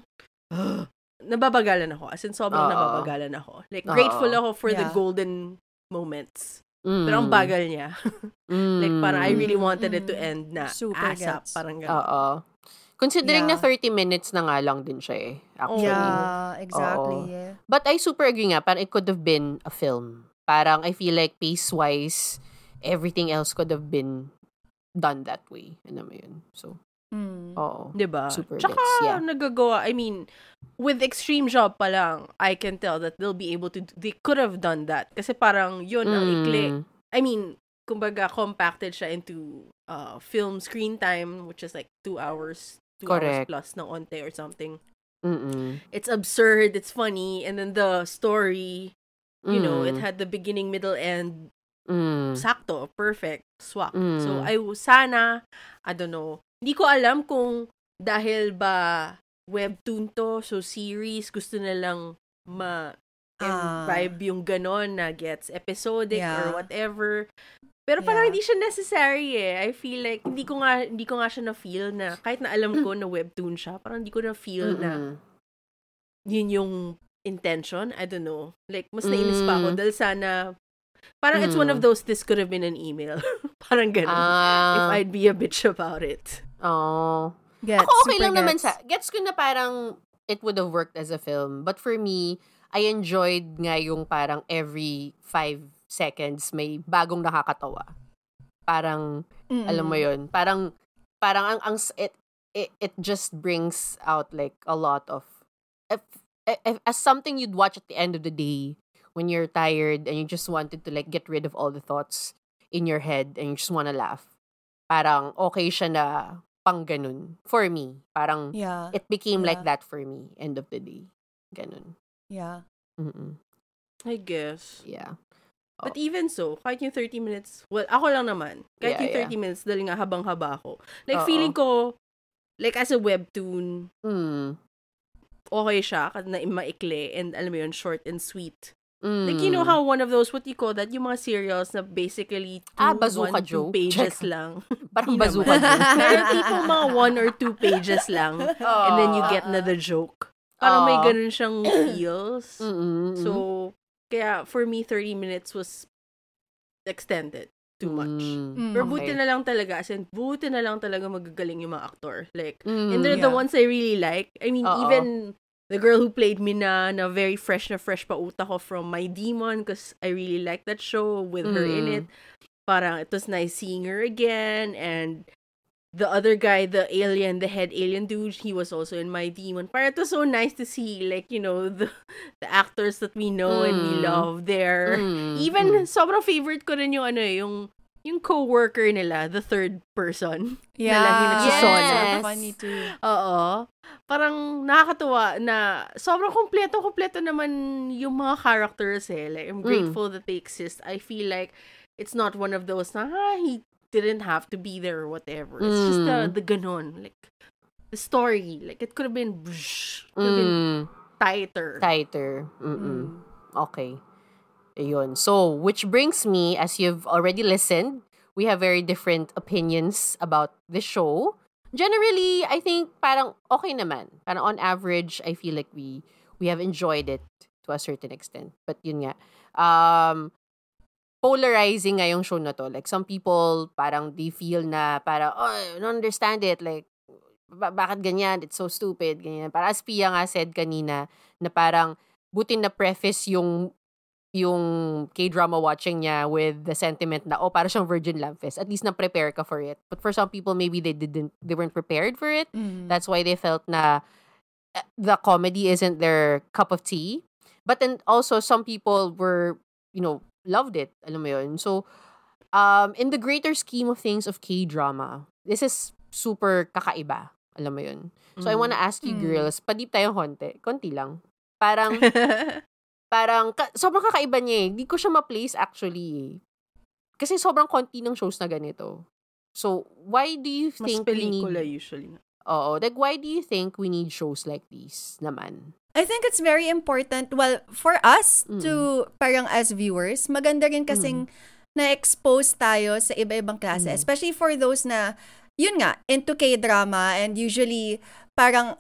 nababagalan ako. As in, sobrang Oo. nababagalan ako. Like, grateful Oo. ako for the Yeah. golden moments. Mm. Pero ang bagal niya. Like, parang I really Mm, wanted it to mm. end na Super ASAP. gets. Parang gano'n. Oo. Considering na Yeah. thirty minutes na nga lang din siya eh. Actually. Yeah, exactly. Oo. Yeah. But I super agree nga. Parang it could have been a film. Parang I feel like pace-wise, everything else could have been done that way. Ano mo yun? So, Mm. oo. Diba? Super Tsaka, gets, yeah. nagagawa, I mean, with Extreme Job pa lang, I can tell that they'll be able to, they could have done that. Kasi parang, yun, ang ikli. Mm. I mean, kumbaga, compacted siya into uh, film screen time, which is like two hours, two Correct. hours plus ng onte or something. Mm-mm. It's absurd, it's funny, and then the story, you know, it Mm. had the beginning, middle, end, Mm. sakto, perfect, swak. Mm. So, I sana, I don't know, hindi ko alam kung dahil ba webtoon to, so series, gusto na lang ma Ah. vibe yung ganon na gets episodic Yeah. or whatever. Pero parang Yeah. hindi siya necessary eh. I feel like, hindi ko nga, hindi ko nga siya na-feel na, kahit na alam ko na webtoon siya, parang hindi ko na-feel na Mm-mm. yun yung intention. I don't know. Like, mas nainis pa ako Mm. dahil sana, parang it's one of Mm. those, this could have been an email. Parang ganon. If Ah. I'd be a bitch about it. Oh. Gets. Ako okay super lang naman gets. sa, gets ko na parang it would have worked as a film. But for me, I enjoyed nga yung parang every five seconds may bagong nakakatawa. Parang, Mm-mm. alam mo yun, parang, parang ang, ang it, it, it just brings out like a lot of, if, if, as something you'd watch at the end of the day when you're tired and you just wanted to like get rid of all the thoughts in your head and you just wanna laugh. Parang okay siya na pang ganun. For me. Parang Yeah. it became like Yeah. that for me. End of the day. Ganun. Yeah. Mm-mm. I guess. Yeah. But even so, kahit yung thirty minutes, well, ako lang naman. Kahit Yeah, yung yeah. thirty minutes, dahil nga habang-haba ako. Like, Oo. feeling ko, like, as a webtoon, Mm. okay siya, kasi na maikli, and alam mo yun, short and sweet. Mm. Like, you know how one of those, what you call that, yung mga serials na basically two, Ah, Bazooka one, two Joe? pages Check. lang. Parang Hindi bazooka naman. joke. Pero tipo mga one or two pages lang, and then you get na the joke. Parang may Oo. ganun siyang feels. Mm-mm. So, kaya for me, thirty minutes was extended too much. Mm. Pero Okay. buti na lang talaga, as in, buti na lang talaga magagaling yung mga actor. Like, Mm. and they're the Yeah. ones I really like. I mean, Oo. even the girl who played Mina, na very fresh na fresh pa utak ko from My Demon, because I really like that show with her in Mm. it. Parang, it was nice seeing her again, and the other guy, the alien, the head alien dude, he was also in My Demon. Parang it was so nice to see, like, you know, the, the actors that we know and we Mm. love there. Mm. Even, Mm. sobrang favorite ko rin yung ano eh, yung, yung co-worker nila, the third person. Yeah. Na lagi nagsusolo. Yes. Funny too. Oo. Parang nakakatuwa na sobrang kompleto-kompleto naman yung mga characters eh. Like, I'm Mm. grateful that they exist. I feel like it's not one of those na, ah, he didn't have to be there or whatever. It's just the, Mm. the ganon. Like, the story. Like, it could have been, bsh, could have been Mm. tighter. Tighter. Mm-mm. Mm. Okay. Ayun. So, which brings me, as you've already listened, we have very different opinions about the show. Generally, I think parang okay naman. Parang on average, I feel like we we have enjoyed it to a certain extent. But yun nga, um, polarizing nga yung show na to. Like, some people, parang they feel na parang, oh, I don't understand it. Like, ba- bakit ganyan? It's so stupid. Ganyan. Parang as Pia nga said kanina, na parang buti na preface yung yung K-drama watching niya with the sentiment na, oh, para siyang Virgin Love Fest. At least na-prepare ka for it. But for some people, maybe they didn't, they weren't prepared for it. Mm. That's why they felt na uh, the comedy isn't their cup of tea. But then also, some people were, you know, loved it. Alam mo yun? So, um, in the greater scheme of things of K-drama, this is super kakaiba. Alam mo yun? So, I wanna ask you Mm. girls, padip tayo konti. Konti lang. Parang, parang, ka, sobrang kakaiba niya eh. Hindi ko siya ma-place actually eh. Kasi sobrang konti ng shows na ganito. So, why do you Mas think we pelikula need... usually. Oo. Like, why do you think we need shows like these naman? I think it's very important, well, for us Mm. to, parang as viewers, maganda rin kasing na-expose tayo sa iba-ibang klase. Mm. Especially for those na, yun nga, into K-drama, and usually, parang,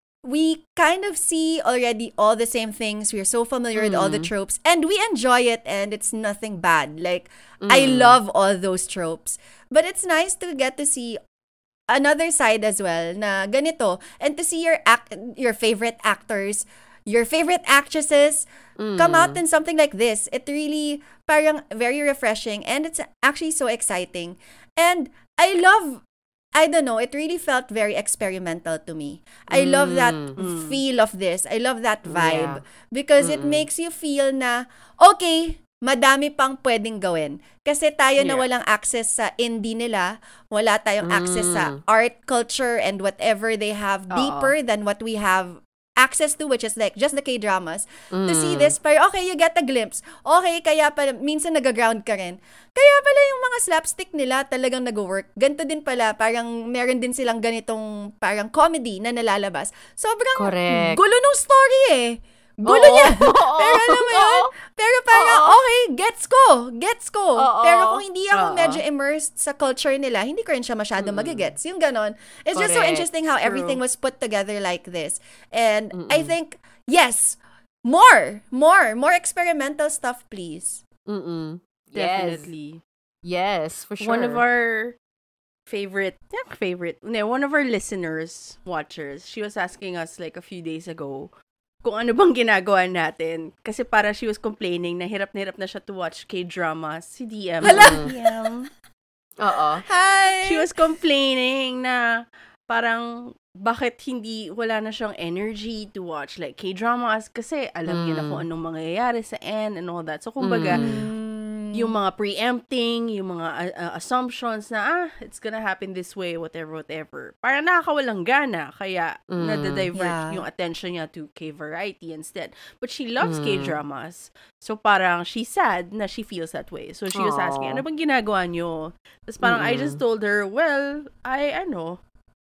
we kind of see already all the same things. We're so familiar with all the Mm. tropes, and we enjoy it, and it's nothing bad. Like, I Mm. love all those tropes. But it's nice to get to see another side as well na ganito, and to see your act your favorite actors, your favorite actresses come out in something like this. It really parang very refreshing, and it's actually so exciting. And I love I don't know, it really felt very experimental to me. I love that Mm. feel of this. I love that vibe Yeah. because it Mm-mm. makes you feel na okay, madami pang pwedeng gawin. Kasi tayo na Yeah. walang access sa indie nila, wala tayong access sa Mm. art, culture, and whatever they have Oo. deeper than what we have access to, which is like just the K-dramas. To see Mm. this, pero okay, you get a glimpse. Okay, kaya pala, minsan nag-ground ka rin. Kaya pala yung mga slapstick nila talagang nag-work. Ganito din pala, parang meron din silang ganitong parang comedy na nalalabas. Sobrang Correct. gulo nung story eh. Gulo Oo. niya. Oo. Pero alam mo yun? Pero parang, Oo. okay, gets ko. Gets ko. Oo. Pero kung hindi ako Oo. medyo immersed sa culture nila, hindi ko rin siya masyado magigets. Yung ganon. It's just so Correct. interesting how True. everything was put together like this. And I Mm-mm. think, yes, more, more, more experimental stuff, please. Mm-mm. Yes. Definitely. Yes, for sure. One of our favorite, yeah, favorite, no, one of our listeners, watchers, she was asking us like a few days ago kung ano bang ginagawa natin. Kasi para she was complaining na hirap na hirap na siya to watch K-dramas. Si D M. Hala! D M. Oo. Hi! She was complaining na parang bakit hindi, wala na siyang energy to watch like K-dramas kasi alam niya na Mm. kung anong mangyayari sa end and all that. So, kumbaga, Mm. yung mga preempting, yung mga uh, uh, assumptions na, ah, it's gonna happen this way, whatever, whatever. Parang nakakawalang gana, kaya Mm. nadadivert Yeah. yung attention niya to K-variety instead. But she loves Mm. K-dramas. So parang she's sad na she feels that way. So she was asking, Aw. ano bang ginagawa niyo? Tapos parang I just Mm-mm. told her, well, I, ano,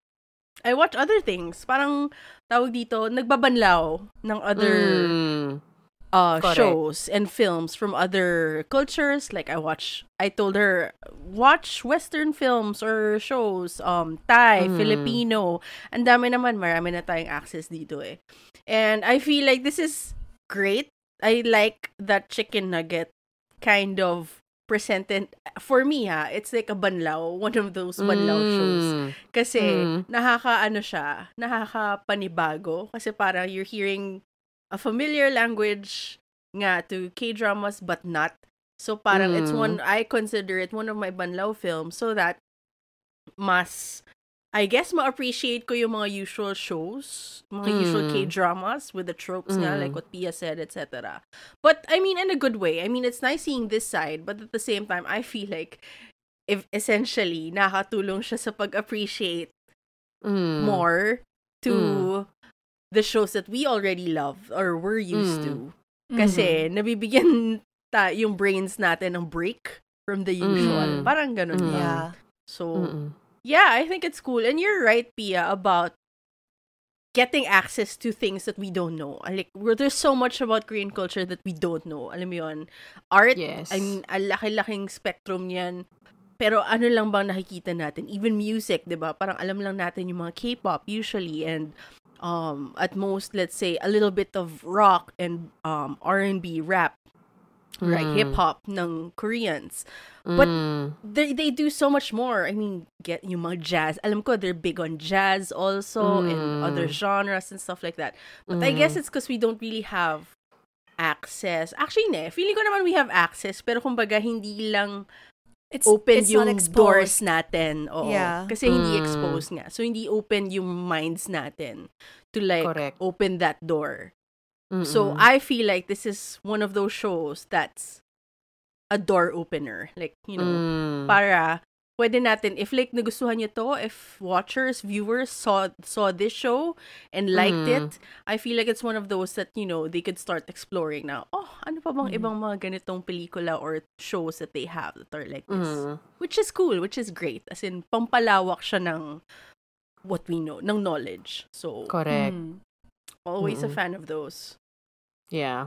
I watch other things. Parang, tawag dito, nagbabanlaw ng other Mm. uh Correct. shows and films from other cultures. Like I watch, I told her, watch Western films or shows, um, Thai, Mm. Filipino. Ang dami naman, marami na tayong access dito eh. And I feel like this is great. I like that chicken nugget kind of presented. For me ha, it's like a banlaw, one of those banlaw shows. Mm. Kasi, Mm. nakaka-ano siya, nakaka-panibago. Kasi parang you're hearing a familiar language nga to K-dramas but not. So parang it's Mm. one, I consider it one of my banlaw films so that mas, I guess, ma-appreciate ko yung mga usual shows, mga usual Mm. K-dramas with the tropes nga, Mm. like what Pia said, et cetera. But, I mean, in a good way. I mean, it's nice seeing this side, but at the same time, I feel like, if essentially, nakatulong siya sa pag-appreciate Mm. more to Mm. the shows that we already love or we're used Mm. to. Kasi, nabibigyan ta yung brains natin ng break from the usual. Mm. Parang ganun Mm. lang. Yeah. So, Mm-mm. yeah, I think it's cool. And you're right, Pia, about getting access to things that we don't know. Like, where there's so much about Korean culture that we don't know. Alam mo yun? Art, Yes. I mean, ang laki-laking spectrum niyan. Pero ano lang bang nakikita natin? Even music, di ba? Parang alam lang natin yung mga K-pop usually and um at most, let's say, a little bit of rock and um R and B, rap, right? Mm. Hip-hop ng Koreans. But Mm. they they do so much more. I mean, get yung mga jazz. Alam ko, they're big on jazz also and Mm. other genres and stuff like that. But I guess it's because we don't really have access. Actually, ne, feeling ko naman we have access, pero kumbaga hindi lang It's, open it's yung not exposed. doors natin. Oo. Yeah. Kasi hindi Mm. exposed nga. So, hindi open yung minds natin to like Correct. open that door. Mm-mm. So, I feel like this is one of those shows that's a door opener. Like, you know, Mm. para pwede natin, if like nagustuhan nyo to, if watchers, viewers saw saw this show and liked Mm. it, I feel like it's one of those that, you know, they could start exploring now. Oh, ano pa bang Mm. ibang mga ganitong pelikula or shows that they have that are like this? Mm. Which is cool, which is great. As in, pampalawak siya ng what we know, ng knowledge. So, Correct. Mm. always a Mm-mm. fan of those. Yeah.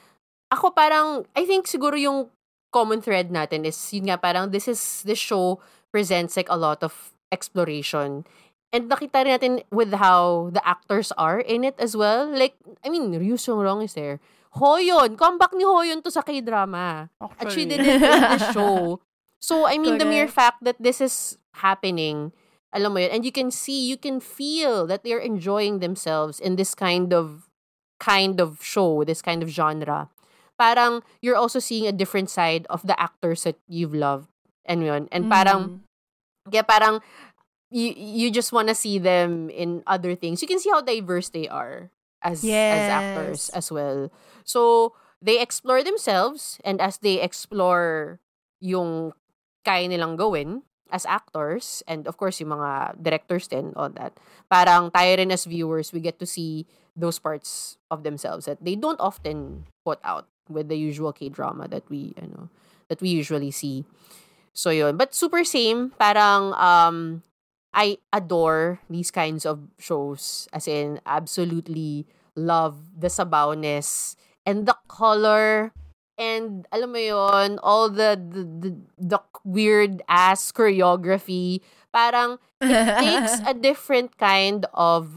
Ako parang, I think siguro yung common thread natin is, yun nga, parang this is, this show presents like a lot of exploration. And nakita rin natin with how the actors are in it as well. Like, I mean, Ryu Seung-rong is there. Hoyon! Comeback ni Hoyon to sa K-drama. At she did it in the show. So, I mean, the mere fact that this is happening, alam mo yun, and you can see, you can feel that they're enjoying themselves in this kind of kind of show, this kind of genre. Parang, you're also seeing a different side of the actors that you've loved. And yun. And parang, kaya parang, you, you just wanna see them in other things. You can see how diverse they are as as Yes. actors as well. So, they explore themselves, and as they explore yung kaya nilang gawin as actors, and of course, yung mga directors din, all that, parang tayo rin as viewers, we get to see those parts of themselves that they don't often put out with the usual K-drama that we, you know, that we usually see. So, yun. But super same, parang, um, I adore these kinds of shows. As in, absolutely love the sabawness and the color and, alam mo yun, all the, the, the, the weird-ass choreography. Parang, it takes a different kind of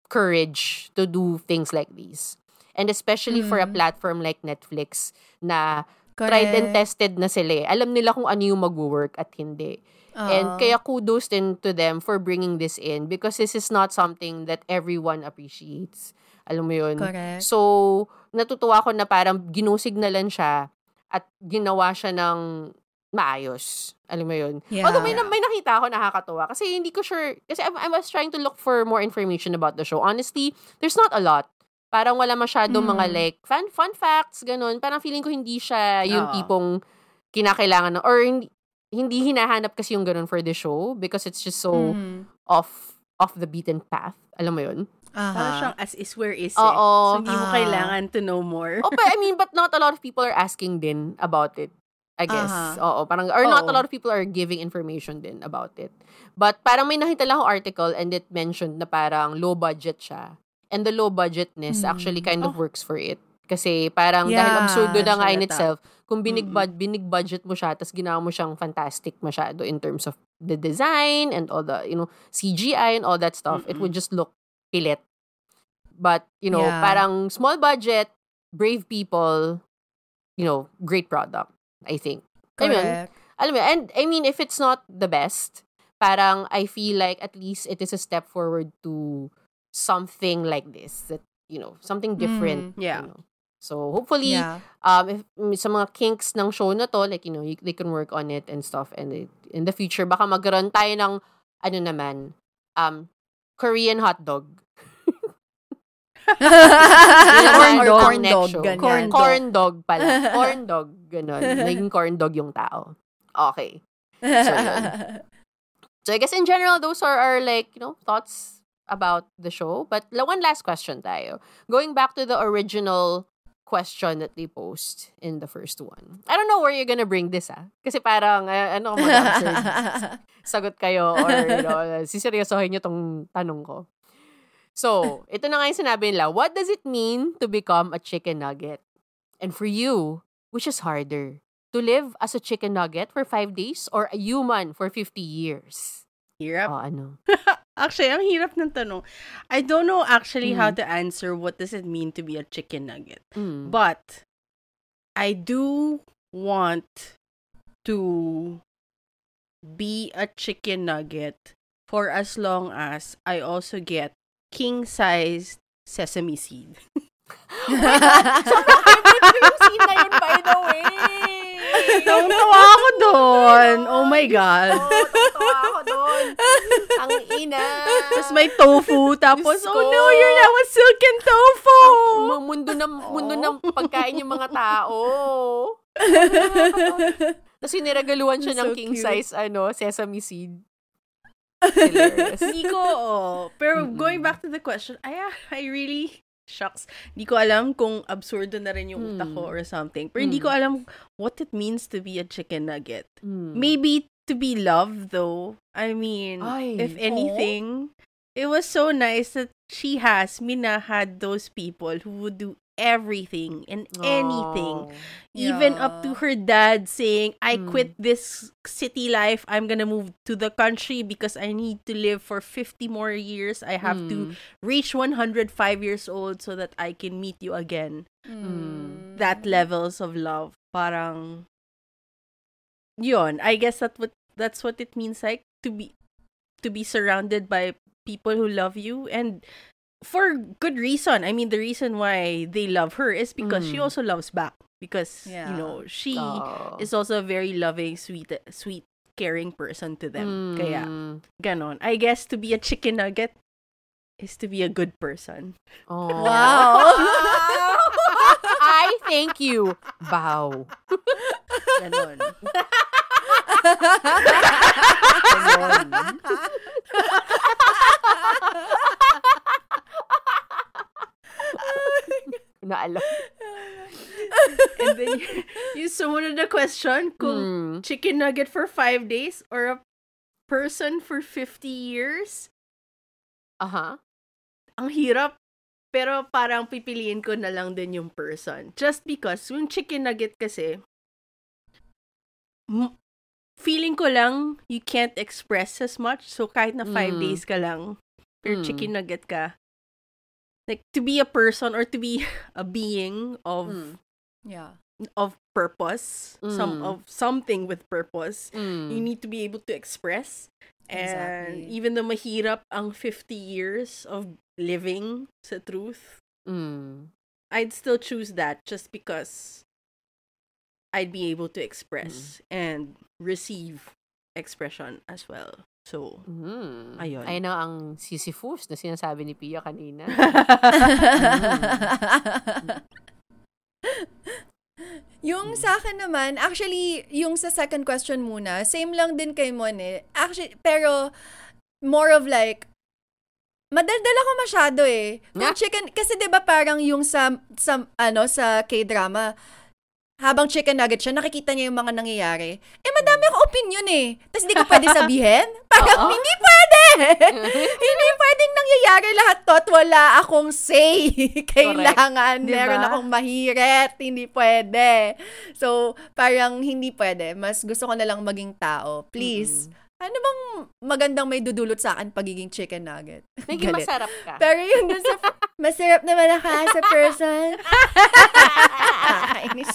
courage to do things like these. And especially for a platform like Netflix na tried and tested na sila eh. Alam nila kung ano yung mag-work at hindi. And kaya kudos din to them for bringing this in because this is not something that everyone appreciates. Alam mo yun? Correct. So, natutuwa ko na parang ginusignalan siya at ginawa siya ng maayos. Alam mo yun? Yeah. Although may, na- may nakita ako nakakatuwa kasi hindi ko sure, kasi I, I was trying to look for more information about the show. Honestly, there's not a lot. Parang wala masyadong Mm. mga like fun fun facts, ganun. Parang feeling ko hindi siya yung Oo. tipong kinakailangan ng, or hindi, hindi hinahanap kasi yung ganun for the show because it's just so Mm. off off the beaten path. Alam mo yun? Parang Aha. siyang as is where is eh. Oo. So, hindi mo Ah. kailangan to know more. Oh, but I mean, but not a lot of people are asking din about it. I guess. Aha. Oo, parang, or not Oo. a lot of people are giving information din about it. But parang may nakita lang akong article and it mentioned na parang low budget siya. And the low budgetness Mm. actually kind of Oh. works for it. Kasi parang Yeah, dahil absurdo na nga in halata. itself, kung binig, Mm-mm. bud- binig budget mo siya, tapos ginawa mo siyang fantastic masyado in terms of the design and all the, you know, C G I and all that stuff, it Mm-mm. would just look pilit. But, you know, Yeah. parang small budget, brave people, you know, great product, I think. Ayun. Correct. Alam mo, and I mean, if it's not the best, parang I feel like at least it is a step forward to something like this. That, you know, something different. Mm, yeah. You know. So, hopefully, Yeah. um, if mm, sa mga kinks ng show na to, like, you know, you, they can work on it and stuff. And it, in the future, baka magkaroon tayo ng, ano naman, um, Korean hot dog. corn Or dog. ang Corn next dog. show. Ganyan. Corn, corn dog pala. Corn dog, ganun. Naging corn dog yung tao. Okay. So, yun. So, I guess in general, those are our, like, you know, thoughts about the show. But la- one last question tayo. Going back to the original question that they posed in the first one. I don't know where you're gonna bring this, ah. Kasi parang, uh, ano, mag-answer. Sagot kayo or, you know, siseryosohin nyo tong tanong ko. So, ito na nga yung sinabi nila. What does it mean to become a chicken nugget? And for you, which is harder? To live as a chicken nugget for five days or a human for fifty years? Hirap. Oh, ano? Actually, ang hirap ng tanong. I don't know actually how Mm. to answer what does it mean to be a chicken nugget. Mm. But, I do want to be a chicken nugget for as long as I also get king-sized sesame seed. Sobrang favorite ko yung scene na yun, by the way. Tawa ako doon. Oh my God. Oo, tawa ako doon. Ang ina. Tapos may tofu. Tapos, Diyos oh ko. no, you're now a silken tofu. Ang mundo ng mundo ng pagkain yung mga tao. Tapos siniragaluhan siya ng So king cute. size ano, sesame seed. Hilarious. Hindi ko, oh. Pero going back to the question, ay, ah, I really, shucks, hindi ko alam kung absurdo na rin yung utak ko or something. Pero hindi ko alam what it means to be a chicken nugget. Mm. Maybe to be loved, though. I mean, Ay, if anything, it was so nice that she has, Mina had those people who would do everything and anything. Oh. Even up to Yeah. her dad saying, I Mm. quit this city life. I'm gonna move to the country because I need to live for fifty more years. I have to Mm. reach one hundred five years old so that I can meet you again. Mm. That levels of love. Parang, yun. I guess that what that's what it means like to be to be surrounded by people who love you, and for good reason. I mean, the reason why they love her is because she Mm. also loves back. Because, Yeah. you know, she Oh. is also a very loving, sweet, sweet, caring person to them. Kaya, Mm. ganon. I guess to be a chicken nugget is to be a good person. Oh. Wow. I thank you. Bow. Ganon. Ganon. Naalam. And then, y- yung sumunod na question, kung Mm. chicken nugget for five days or a person for fifty years, Aha. ang hirap. Pero parang pipiliin ko na lang din yung person. Just because, yung chicken nugget kasi, m- feeling ko lang, you can't express as much. So, kahit na five Mm. days ka lang, pero Mm. chicken nugget ka, like, to be a person or to be a being of Mm. Yeah. of purpose, some Mm. of something with purpose, Mm. you need to be able to express. And Exactly. even though mahirap ang fifty years of living sa truth, Mm. I'd still choose that just because I'd be able to express and receive expression as well. So, Mm. Ayun. Ayun na ang Sisyphus na sinasabi ni Pia kanina. Yung sa akin naman, actually, yung sa second question muna, same lang din kay Mon eh. Actually, pero more of like, madaldal ako masyado eh. Yung Nga? chicken, kasi 'di ba parang yung sa, sa ano, sa K-drama, habang chicken nugget siya, nakikita niya yung mga nangyayari. Eh, madami akong opinion eh. Tapos hindi ko pwede sabihin. Parang, Oo. hindi pwede! Hindi pwedeng nangyayari lahat to at wala akong say. Kailangan, Diba? meron akong mahiret. Hindi pwede. So, parang hindi pwede. Mas gusto ko na lang maging tao. Please. Ano bang magandang may dudulot sa akin pagiging chicken nugget? Naging Galit. masarap ka. Pero yun dun sa, masarap naman ako as a person. Nakakainis.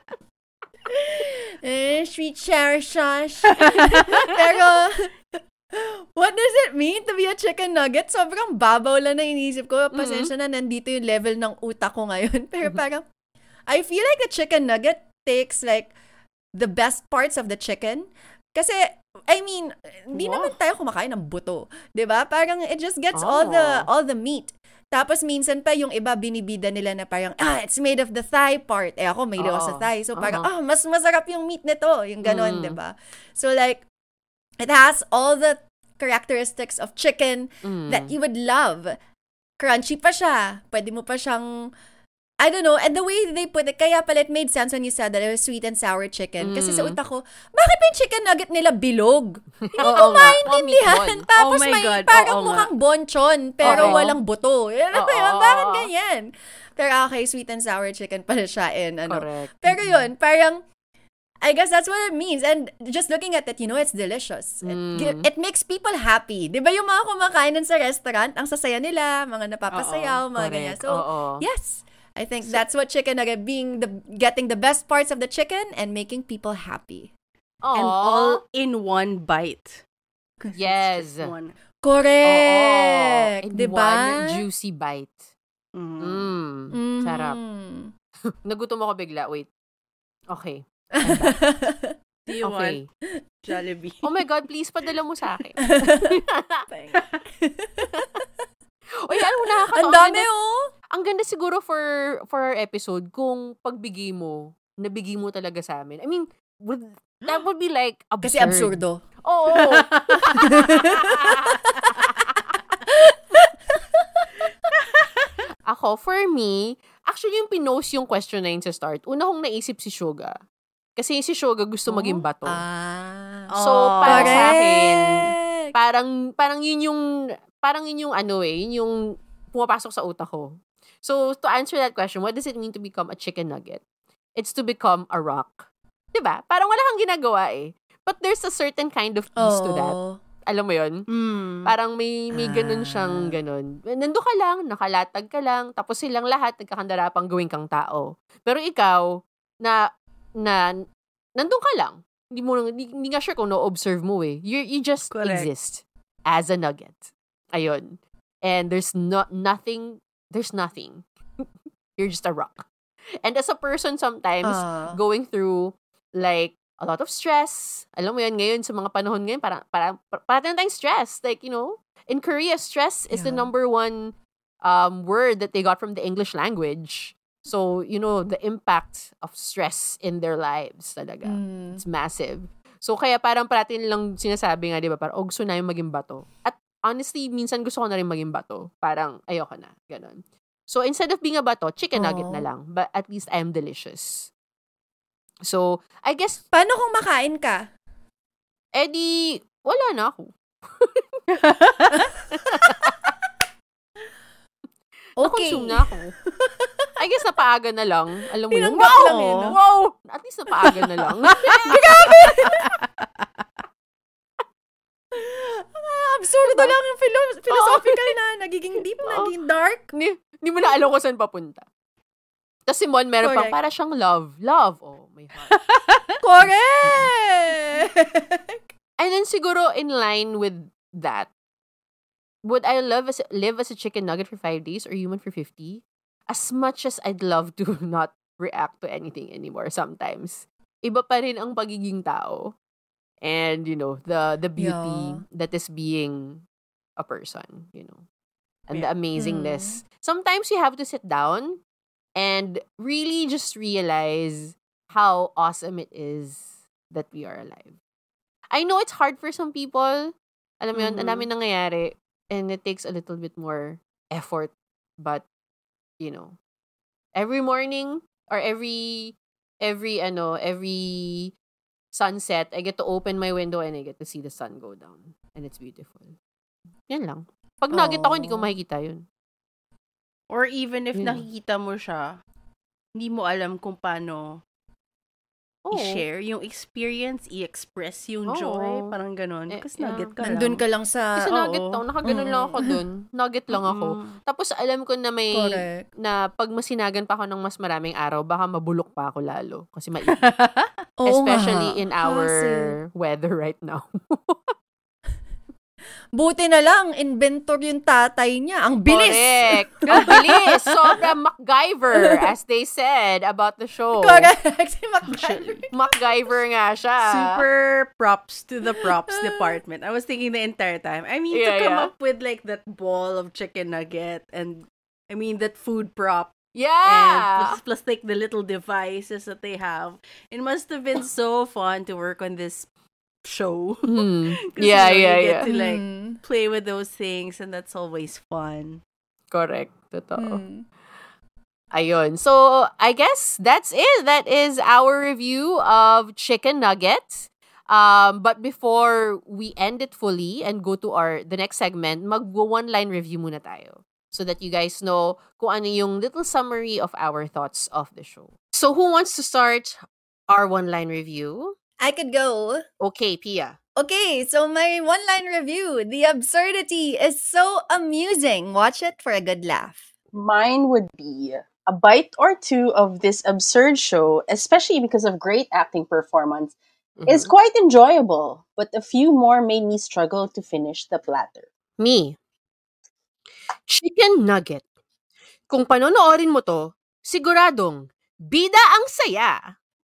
Eh, sweet cherry sauce. Pero, what does it mean to be a chicken nugget? Sobrang babaw lang na inisip ko. Pasensya na, nandito yung level ng utak ko ngayon. Pero parang, I feel like a chicken nugget takes like the best parts of the chicken. Kasi, I mean, hindi Wow. naman tayo kumakain ng buto. 'Di ba? Parang it just gets all the Oh. all the meat. Tapos minsan pa yung iba binibida nila na parang, ah, it's made of the thigh part. Eh ako, may ako sa Oo. thigh. So parang, Uh-huh. ah, mas masarap yung meat nito. Yung ganon, Mm. 'di ba? So like, it has all the characteristics of chicken Mm. that you would love. Crunchy pa siya. Pwede mo pa siyang, I don't know, and the way they put it, kaya pala it made sense when you said that it was sweet and sour chicken. Kasi sa Mm. utak ko, bakit pa yung chicken nugget nila bilog? Hindi Oo ko nga. maintindihan. Oh, meatball. Tapos Oh my may God, parang oo nga. mukhang bonchon, pero Oo. walang buto. Alam mo Oo. yun, bakit ganyan? Pero okay, sweet and sour chicken pala siya in ano. Correct. Pero yun, parang, I guess that's what it means. And just looking at it, you know, it's delicious. It, Mm. gi- it makes people happy. Di ba yung mga kumakain dun sa restaurant, ang sasaya nila, mga napapasayaw, mga ganyan. Correct. So, Oo. yes, I think that's what chicken nugget, being the, getting the best parts of the chicken and making people happy. And Aw. all in one bite. 'Cause it's Yes. just one. Correct! Oo. In Di ba? one juicy bite. Mm. Mm. Sarap. Mhm. Nagutom ako bigla. Wait. Okay. Do you Okay. want Jollibee? Oh my God, please padala mo sa akin. Uy, alam mo, nakakatawa. Ang dami, oh. Ang ganda siguro for for our episode kung pagbigay mo, nabigay mo talaga sa amin. I mean, would, that would be like absurd. Kasi absurdo. Oo. Ako, for me, actually yung pinost yung question na yun sa start, una kong naisip si Suga. Kasi si Suga gusto maging bato. Ah. So, Oh. para sa akin, Correct. parang, parang yun yung, parang yun yung ano eh, yun yung pumapasok sa utak ko. So, to answer that question, what does it mean to become a chicken nugget? It's to become a rock. Diba? Parang wala kang ginagawa eh. But there's a certain kind of peace to that. Oh. Alam mo yun? Mm. Parang may may ganun Ah. siyang ganun. Nando ka lang, nakalatag ka lang, tapos silang lahat nagkakandarapang gawin kang tao. Pero ikaw, na, na, nandun ka lang. Hindi mo, hindi, hindi nga sure kung no-observe mo eh. You, you just Correct. exist as a nugget. Ayun. And there's no, nothing, there's nothing. You're just a rock. And as a person sometimes, Ah. going through, like, a lot of stress. Alam mo yan, ngayon, sa mga panahon ngayon, parang, parang, parang tayong stress. Like, you know, in Korea, stress is the Yeah. number one um, word that they got from the English language. So, you know, the impact of stress in their lives talaga. Mm. It's massive. So, kaya parang parati nilang sinasabi nga, di ba, parang, oh, gusto na yung maging bato. At honestly, minsan gusto ko na rin maging bato. Parang, ayoko na. Ganon. So, instead of being a bato, chicken nugget na Oh. lang. But at least I am delicious. So, I guess, Paano kung makain ka? eh di, wala na ako. Okay. Na-consume na ako. I guess napaaga na lang. Alam mo yun? Tinanggap Wow! lang eh, no? Wow! At least napaaga na lang. Ah, absurdo lang yung philo- philosophical na. Nagiging deep, Oo. nagiging dark. Hindi, hindi mo na alam kung saan papunta. Tapos si Mon, meron pang Correct. para siyang love. Love. Oh, my heart. Correct! And then siguro in line with that, would I love as, live as a chicken nugget for five days or human for fifty? As much as I'd love to not react to anything anymore sometimes, iba pa rin ang pagiging tao. And, you know, the the beauty Yeah. that is being a person, you know. And the Yeah. amazingness. Sometimes you have to sit down and really just realize how awesome it is that we are alive. I know it's hard for some people. Alam mo yun, ang Mhm. dami nangyayari. And it takes a little bit more effort. But, you know, every morning or every, every, ano, every sunset, I get to open my window and I get to see the sun go down. And it's beautiful. Yan lang. Pag nugget ako, hindi ko Aw. makikita yun. Or even if Yun. nakikita mo siya, hindi mo alam kung paano Oo. i-share yung experience, i-express yung Oo. joy, parang ganun. Eh, Kasi yeah. nugget ka Nandun lang. ka lang sa... Kasi nugget oo. ako, nakaganon lang ako Mm. dun. Nugget lang ako. Mm. Tapos alam ko na may, Correct. na pag masinagan pa ako ng mas maraming araw, baka mabulok pa ako lalo. Kasi mainit. Oo Especially nga. in our Hassle. weather right now. Buti na lang, inventor yung tatay niya. Ang bilis! Correct. Ang bilis. Sobra MacGyver, as they said about the show. Correct. Si MacGyver. MacGyver nga siya. Super props to the props department. I was thinking the entire time. I mean, Yeah, to come yeah. up with like that ball of chicken nugget and I mean that food prop and Yeah. plus, plus like the little devices that they have. It must have been so fun to work on this show. Hmm. 'Cause, Yeah, you know, yeah, you get yeah. to like Mm. play with those things and that's always fun. Correct. Totoo. Mm. Ayun. So, I guess that's it. That is our review of Chicken Nuggets. Um, but before we end it fully and go to our the next segment, mag-one-line review muna tayo. So that you guys know kung ano yung little summary of our thoughts of the show. So, who wants to start our one-line review? I could go. Okay, Pia. Okay, so my one-line review. The absurdity is so amusing. Watch it for a good laugh. Mine would be a bite or two of this absurd show, especially because of great acting performance, is Mhm. quite enjoyable, but a few more made me struggle to finish the platter. Me. Chicken nugget. Kung panonoorin mo to, siguradong bida ang saya.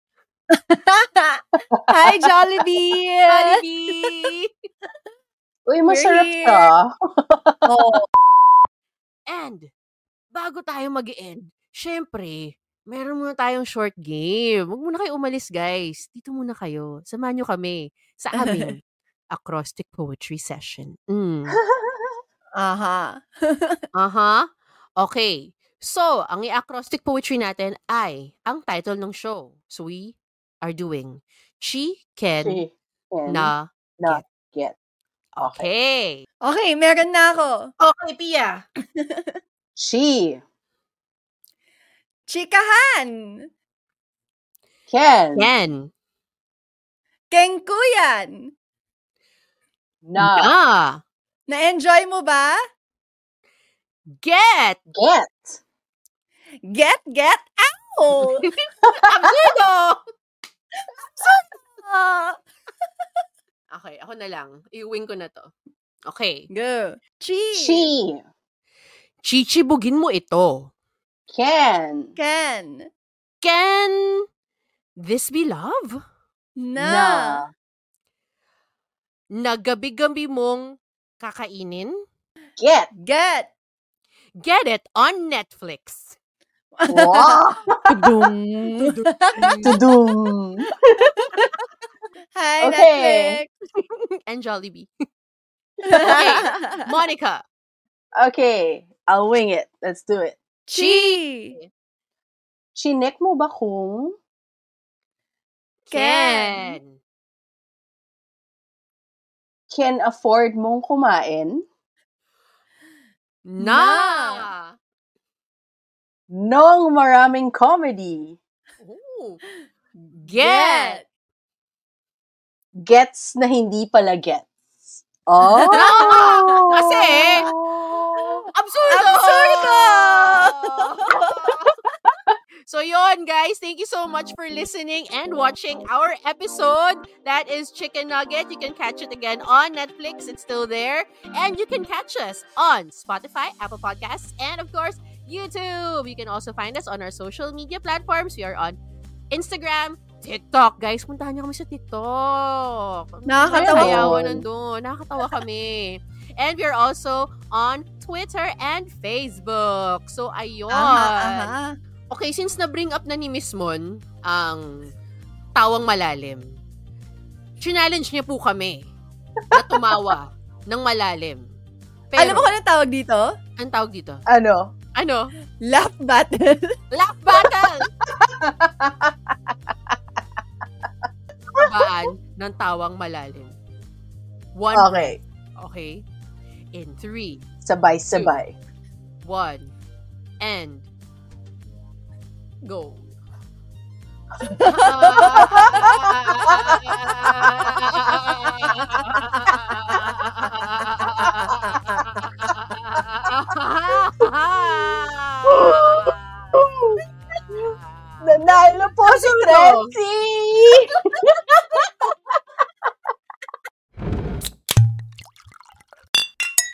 Hi, Jollibee! Jollibee! Uy, masarap We're siya. Oh, And, bago tayo mag-end, syempre, meron muna tayong short game. Huwag muna kayo umalis, guys. Dito muna kayo. Samahan nyo kami sa aming acrostic poetry session. Mm. aha. Aha. Okay. So, ang i-acrostic poetry natin ay ang title ng show. So, we are doing Chicken She can na not get. Okay. Okay, meron na ako. Okay, Pia. She Chikahan! can Ken. Kengkuyan! not Na. Na-enjoy mo ba? Get. get. Get, get, out! Absurdo! Ah, Okay, ako na lang. I-wing ko na to. Okay. Go. Chi. She Chichibugin mo ito. can Can. Can this be love? Na. na Nagabi-gabi mong kakainin? get. Get. Get it on Netflix. Wow. Tudung. Tudum. Hi, Okay. Netflix. And Jollibee. Okay. Monica. Okay, I'll wing it. Let's do it. Chi. Chinek mo ba kung Ken. can afford mong kumain? Na. Nung maraming comedy. Ooh. Get. Gets na hindi pala gets. Oh! Kasi, absurdo! Absurdo! So yon, guys, thank you so much for listening and watching our episode. That is Chicken Nugget. You can catch it again on Netflix. It's still there. And you can catch us on Spotify, Apple Podcasts, and of course, YouTube. You can also find us on our social media platforms. We are on Instagram, TikTok. Guys, puntahan niyo kami sa TikTok. Nakakatawa. Sayawan nandun. Nakakatawa kami. And we are also on Twitter and Facebook. So, ayun. Aha, aha. Okay, since na-bring up na ni Miss Mon ang tawang malalim, challenge niya po kami na tumawa ng malalim. Pero, Alam mo kung anong tawag dito? anong tawag dito? Ano? Ano? Laugh battle. Laugh battle! Tabaan ng tawang malalim. One. Okay. Okay? In three, Sabay-sabay. one, and go. Nanalo po si Absurdo. Trexie!